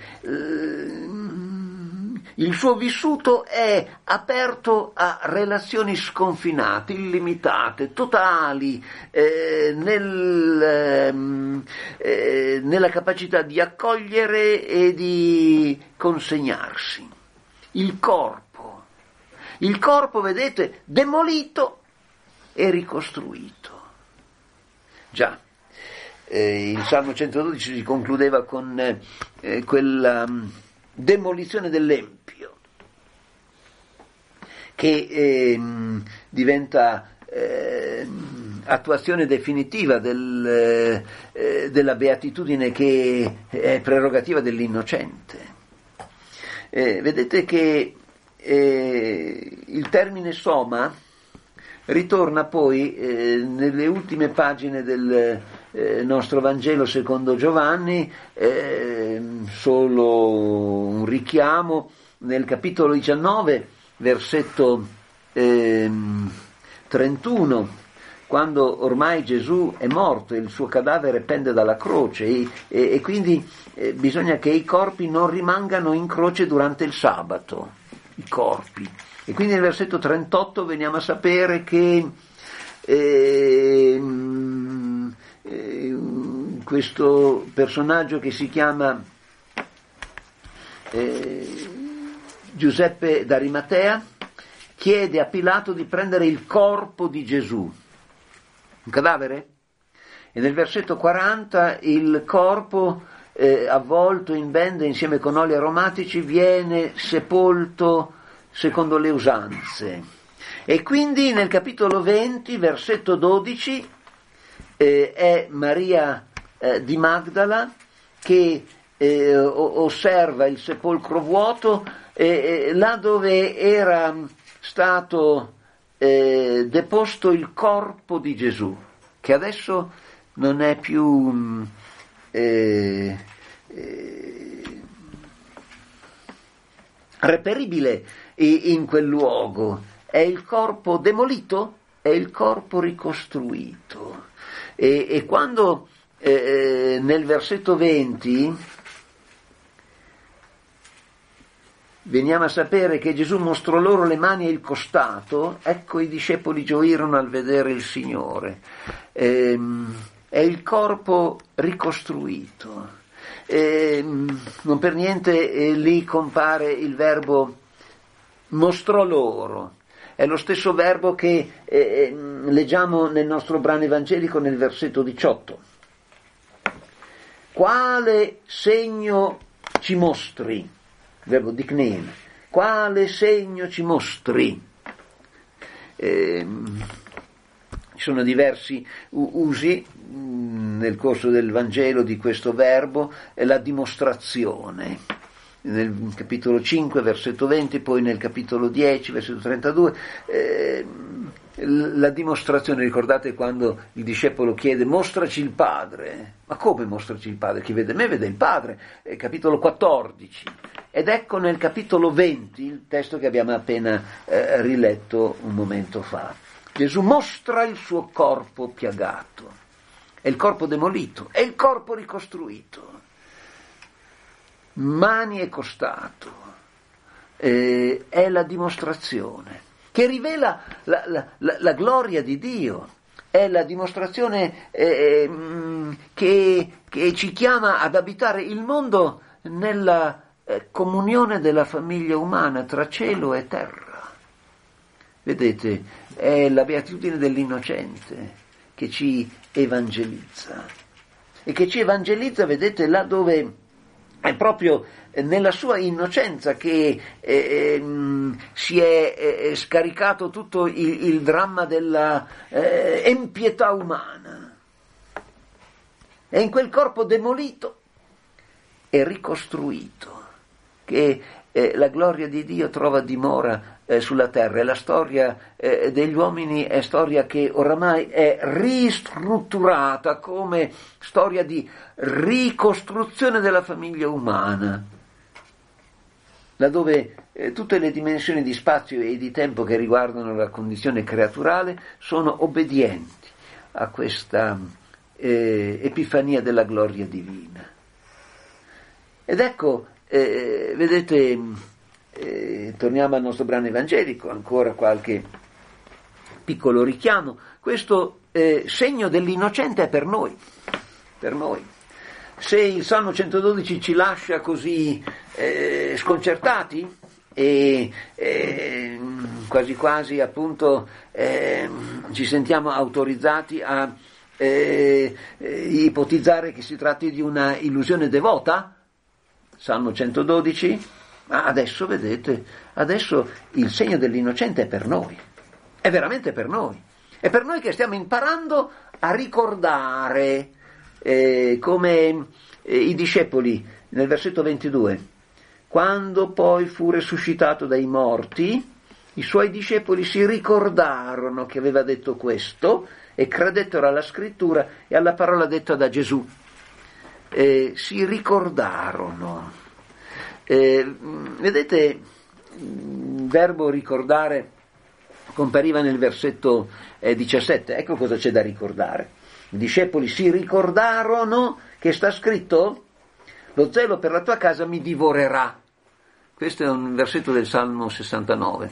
Speaker 3: il suo vissuto è aperto a relazioni sconfinate, illimitate, totali, eh, nel, eh, nella capacità di accogliere e di consegnarsi. Il corpo, il corpo, vedete, demolito e ricostruito. Già, eh, il Salmo centododici si concludeva con eh, quella um, demolizione dell'empio, che eh, diventa eh, attuazione definitiva del, eh, della beatitudine che è prerogativa dell'innocente. Eh, vedete che eh, il termine soma ritorna poi eh, nelle ultime pagine del eh, nostro Vangelo secondo Giovanni, eh, solo un richiamo nel capitolo diciannove, versetto eh, trentuno, quando ormai Gesù è morto e il suo cadavere pende dalla croce e, e, e quindi eh, bisogna che i corpi non rimangano in croce durante il sabato, i corpi. E quindi nel versetto trentotto veniamo a sapere che eh, eh, questo personaggio che si chiama eh, Giuseppe d'Arimatea chiede a Pilato di prendere il corpo di Gesù, un cadavere, e nel versetto quaranta il corpo eh, avvolto in bende insieme con oli aromatici viene sepolto secondo le usanze. E quindi nel capitolo venti, versetto dodici, eh, è Maria eh, di Magdala che eh, osserva il sepolcro vuoto, eh, là dove era stato eh, deposto il corpo di Gesù, che adesso non è più eh, eh, reperibile in quel luogo. È il corpo demolito, è il corpo ricostruito. E, e quando eh, nel versetto venti veniamo a sapere che Gesù mostrò loro le mani e il costato, ecco i discepoli gioirono al vedere il Signore. Eh, è il corpo ricostruito. Eh, non per niente eh, lì compare il verbo mostrò loro. È lo stesso verbo che eh, leggiamo nel nostro brano evangelico nel versetto diciotto. Quale segno ci mostri? Verbo diknein. Quale segno ci mostri? Eh, ci sono diversi usi nel corso del Vangelo di questo verbo, è la dimostrazione. Nel capitolo cinque, versetto venti, poi nel capitolo dieci, versetto trentadue, eh, la dimostrazione. Ricordate quando il discepolo chiede mostraci il Padre? Ma come mostraci il Padre? Chi vede me vede il Padre. Eh, capitolo quattordici. Ed ecco nel capitolo venti, il testo che abbiamo appena eh, riletto un momento fa. Gesù mostra il suo corpo piagato. È il corpo demolito, è il corpo ricostruito. Mani e costato, eh, è la dimostrazione. che rivela la, la, la, la gloria di Dio, è la dimostrazione eh, che, che ci chiama ad abitare il mondo nella eh, comunione della famiglia umana tra cielo e terra. Vedete, è la beatitudine dell'innocente che ci evangelizza e che ci evangelizza, vedete, là dove è proprio nella sua innocenza che eh, eh, si è eh, scaricato tutto il, il dramma della eh, empietà umana. E in quel corpo demolito e ricostruito che eh, la gloria di Dio trova dimora eh, sulla terra. E la storia eh, degli uomini è storia che oramai è ristrutturata come storia di ricostruzione della famiglia umana, laddove eh, tutte le dimensioni di spazio e di tempo che riguardano la condizione creaturale sono obbedienti a questa eh, epifania della gloria divina. Ed ecco, eh, vedete, eh, torniamo al nostro brano evangelico, ancora qualche piccolo richiamo. Questo eh, segno dell'innocente è per noi, per noi. Se il Salmo centododici ci lascia così eh, sconcertati e eh, quasi quasi appunto eh, ci sentiamo autorizzati a eh, eh, ipotizzare che si tratti di una illusione devota, Salmo centododici, ma adesso vedete, adesso il segno dell'innocente è per noi, è veramente per noi, è per noi che stiamo imparando a ricordare. Eh, come eh, i discepoli nel versetto ventidue, quando poi fu resuscitato dai morti, i suoi discepoli si ricordarono che aveva detto questo e credettero alla scrittura e alla parola detta da Gesù. Eh, si ricordarono. Eh, vedete, il verbo ricordare compariva nel versetto eh, diciassette, ecco cosa c'è da ricordare. I discepoli si ricordarono che sta scritto: lo zelo per la tua casa mi divorerà. Questo è un versetto del Salmo sessantanove.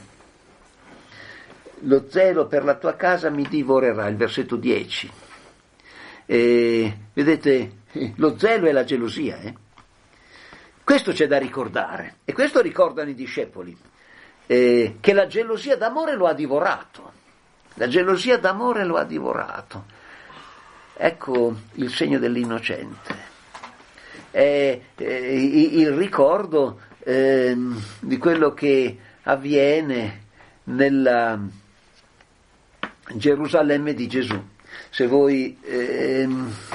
Speaker 3: Lo zelo per la tua casa mi divorerà, il versetto dieci. E, vedete, lo zelo è la gelosia. Eh? Questo c'è da ricordare, e questo ricordano i discepoli, eh, che la gelosia d'amore lo ha divorato. La gelosia d'amore lo ha divorato. Ecco il segno dell'innocente, è, è il ricordo eh, di quello che avviene nella Gerusalemme di Gesù. Se voi eh,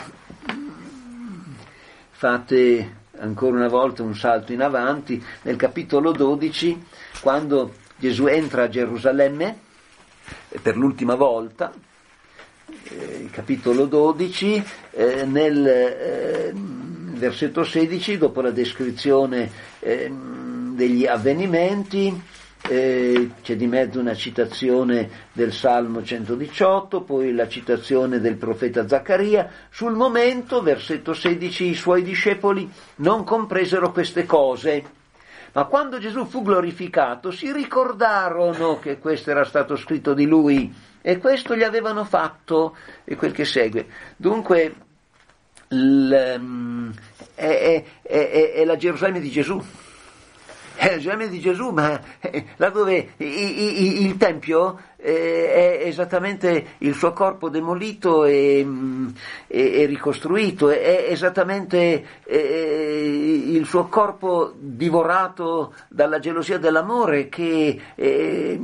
Speaker 3: fate ancora una volta un salto in avanti, nel capitolo dodici, quando Gesù entra a Gerusalemme per l'ultima volta, Eh, capitolo dodici, eh, nel eh, versetto sedici, dopo la descrizione eh, degli avvenimenti, eh, c'è di mezzo una citazione del Salmo centodiciotto, poi la citazione del profeta Zaccaria. Sul momento, versetto sedici, i suoi discepoli non compresero queste cose, ma quando Gesù fu glorificato si ricordarono che questo era stato scritto di lui, e questo gli avevano fatto, e quel che segue. Dunque l, um, è, è, è, è la Gerusalemme di Gesù, è la Gerusalemme di Gesù, ma là dove i, i, il Tempio è esattamente il suo corpo demolito e, e, e ricostruito, è esattamente il suo corpo divorato dalla gelosia dell'amore che è,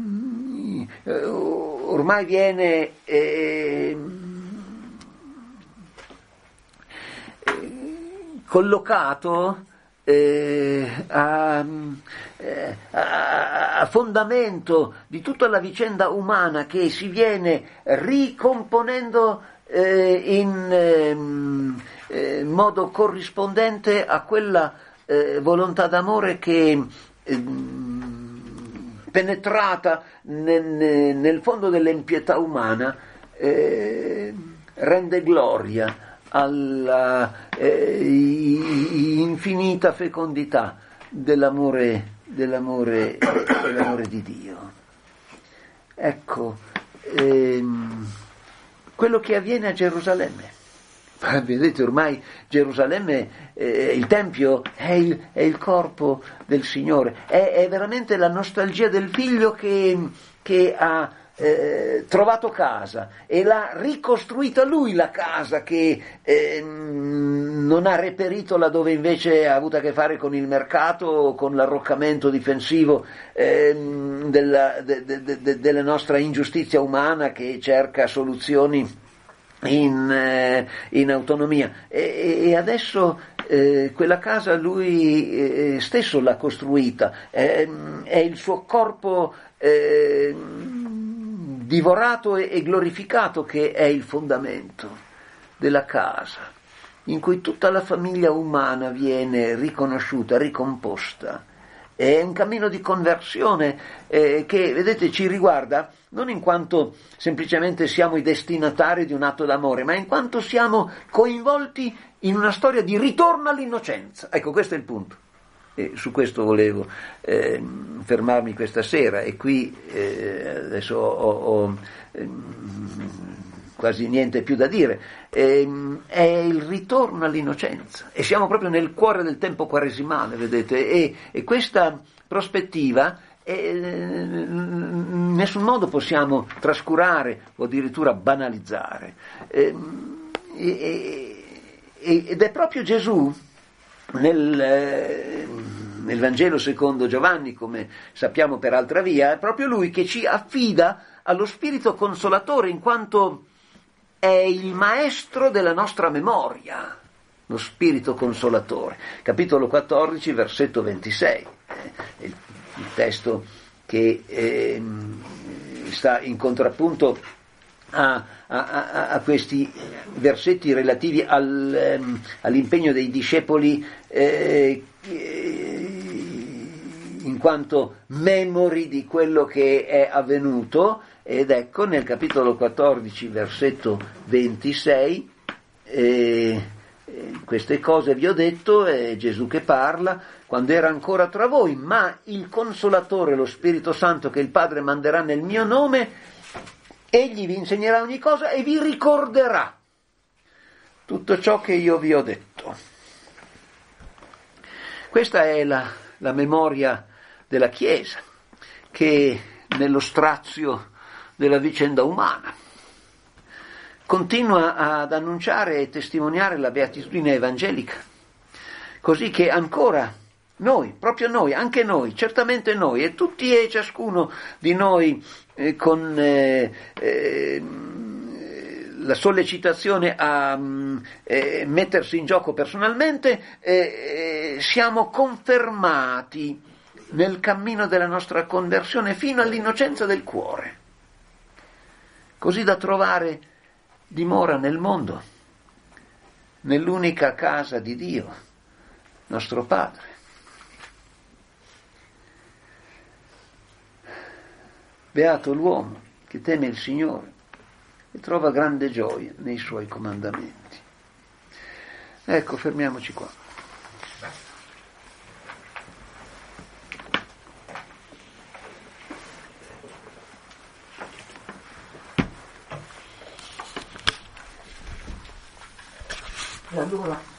Speaker 3: ormai viene eh, collocato eh, a, eh, a, a fondamento di tutta la vicenda umana che si viene ricomponendo eh, in eh, modo corrispondente a quella eh, volontà d'amore che eh, penetrata nel, nel fondo dell'empietà umana, eh, rende gloria alla eh, infinita fecondità dell'amore, dell'amore, dell'amore di Dio. ecco, ehm, quello che avviene a Gerusalemme. Vedete, ormai Gerusalemme, eh, il Tempio è il, è il corpo del Signore, è, è veramente la nostalgia del figlio che, che ha eh, trovato casa e l'ha ricostruita lui la casa che eh, non ha reperito laddove invece ha avuto a che fare con il mercato o con l'arroccamento difensivo eh, della, de, de, de, della nostra ingiustizia umana che cerca soluzioni In, eh, in autonomia e, e adesso eh, quella casa lui eh, stesso l'ha costruita, eh, è il suo corpo eh, divorato e, e glorificato che è il fondamento della casa in cui tutta la famiglia umana viene riconosciuta, ricomposta. È un cammino di conversione eh, che, vedete, ci riguarda non in quanto semplicemente siamo i destinatari di un atto d'amore, ma in quanto siamo coinvolti in una storia di ritorno all'innocenza. Ecco, questo è il punto. E su questo volevo eh, fermarmi questa sera e qui eh, adesso ho, ho eh, quasi niente più da dire. Eh, è il ritorno all'innocenza e siamo proprio nel cuore del tempo quaresimale, vedete, e, e questa prospettiva eh, in nessun modo possiamo trascurare o addirittura banalizzare. Eh, e, e, ed è proprio Gesù nel, eh, nel Vangelo secondo Giovanni, come sappiamo per altra via, è proprio lui che ci affida allo Spirito Consolatore, in quanto è il maestro della nostra memoria, lo Spirito Consolatore. Capitolo quattordici, versetto ventisei, eh, il, il testo che eh, sta in contrappunto a, a, a, a questi versetti relativi al, ehm, all'impegno dei discepoli eh, in quanto memori di quello che è avvenuto. Ed ecco, nel capitolo quattordici, versetto ventisei, eh, eh, queste cose vi ho detto, è Gesù che parla, quando era ancora tra voi, ma il Consolatore, lo Spirito Santo che il Padre manderà nel mio nome, egli vi insegnerà ogni cosa e vi ricorderà tutto ciò che io vi ho detto. Questa è la, la memoria della Chiesa, che nello strazio della vicenda umana continua ad annunciare e testimoniare la beatitudine evangelica, così che ancora noi, proprio noi, anche noi, certamente noi e tutti e ciascuno di noi eh, con eh, eh, la sollecitazione a eh, mettersi in gioco personalmente, eh, siamo confermati nel cammino della nostra conversione fino all'innocenza del cuore, così da trovare dimora nel mondo, nell'unica casa di Dio, nostro Padre. Beato l'uomo che teme il Signore e trova grande gioia nei Suoi comandamenti. Ecco, fermiamoci qua.
Speaker 2: Allora.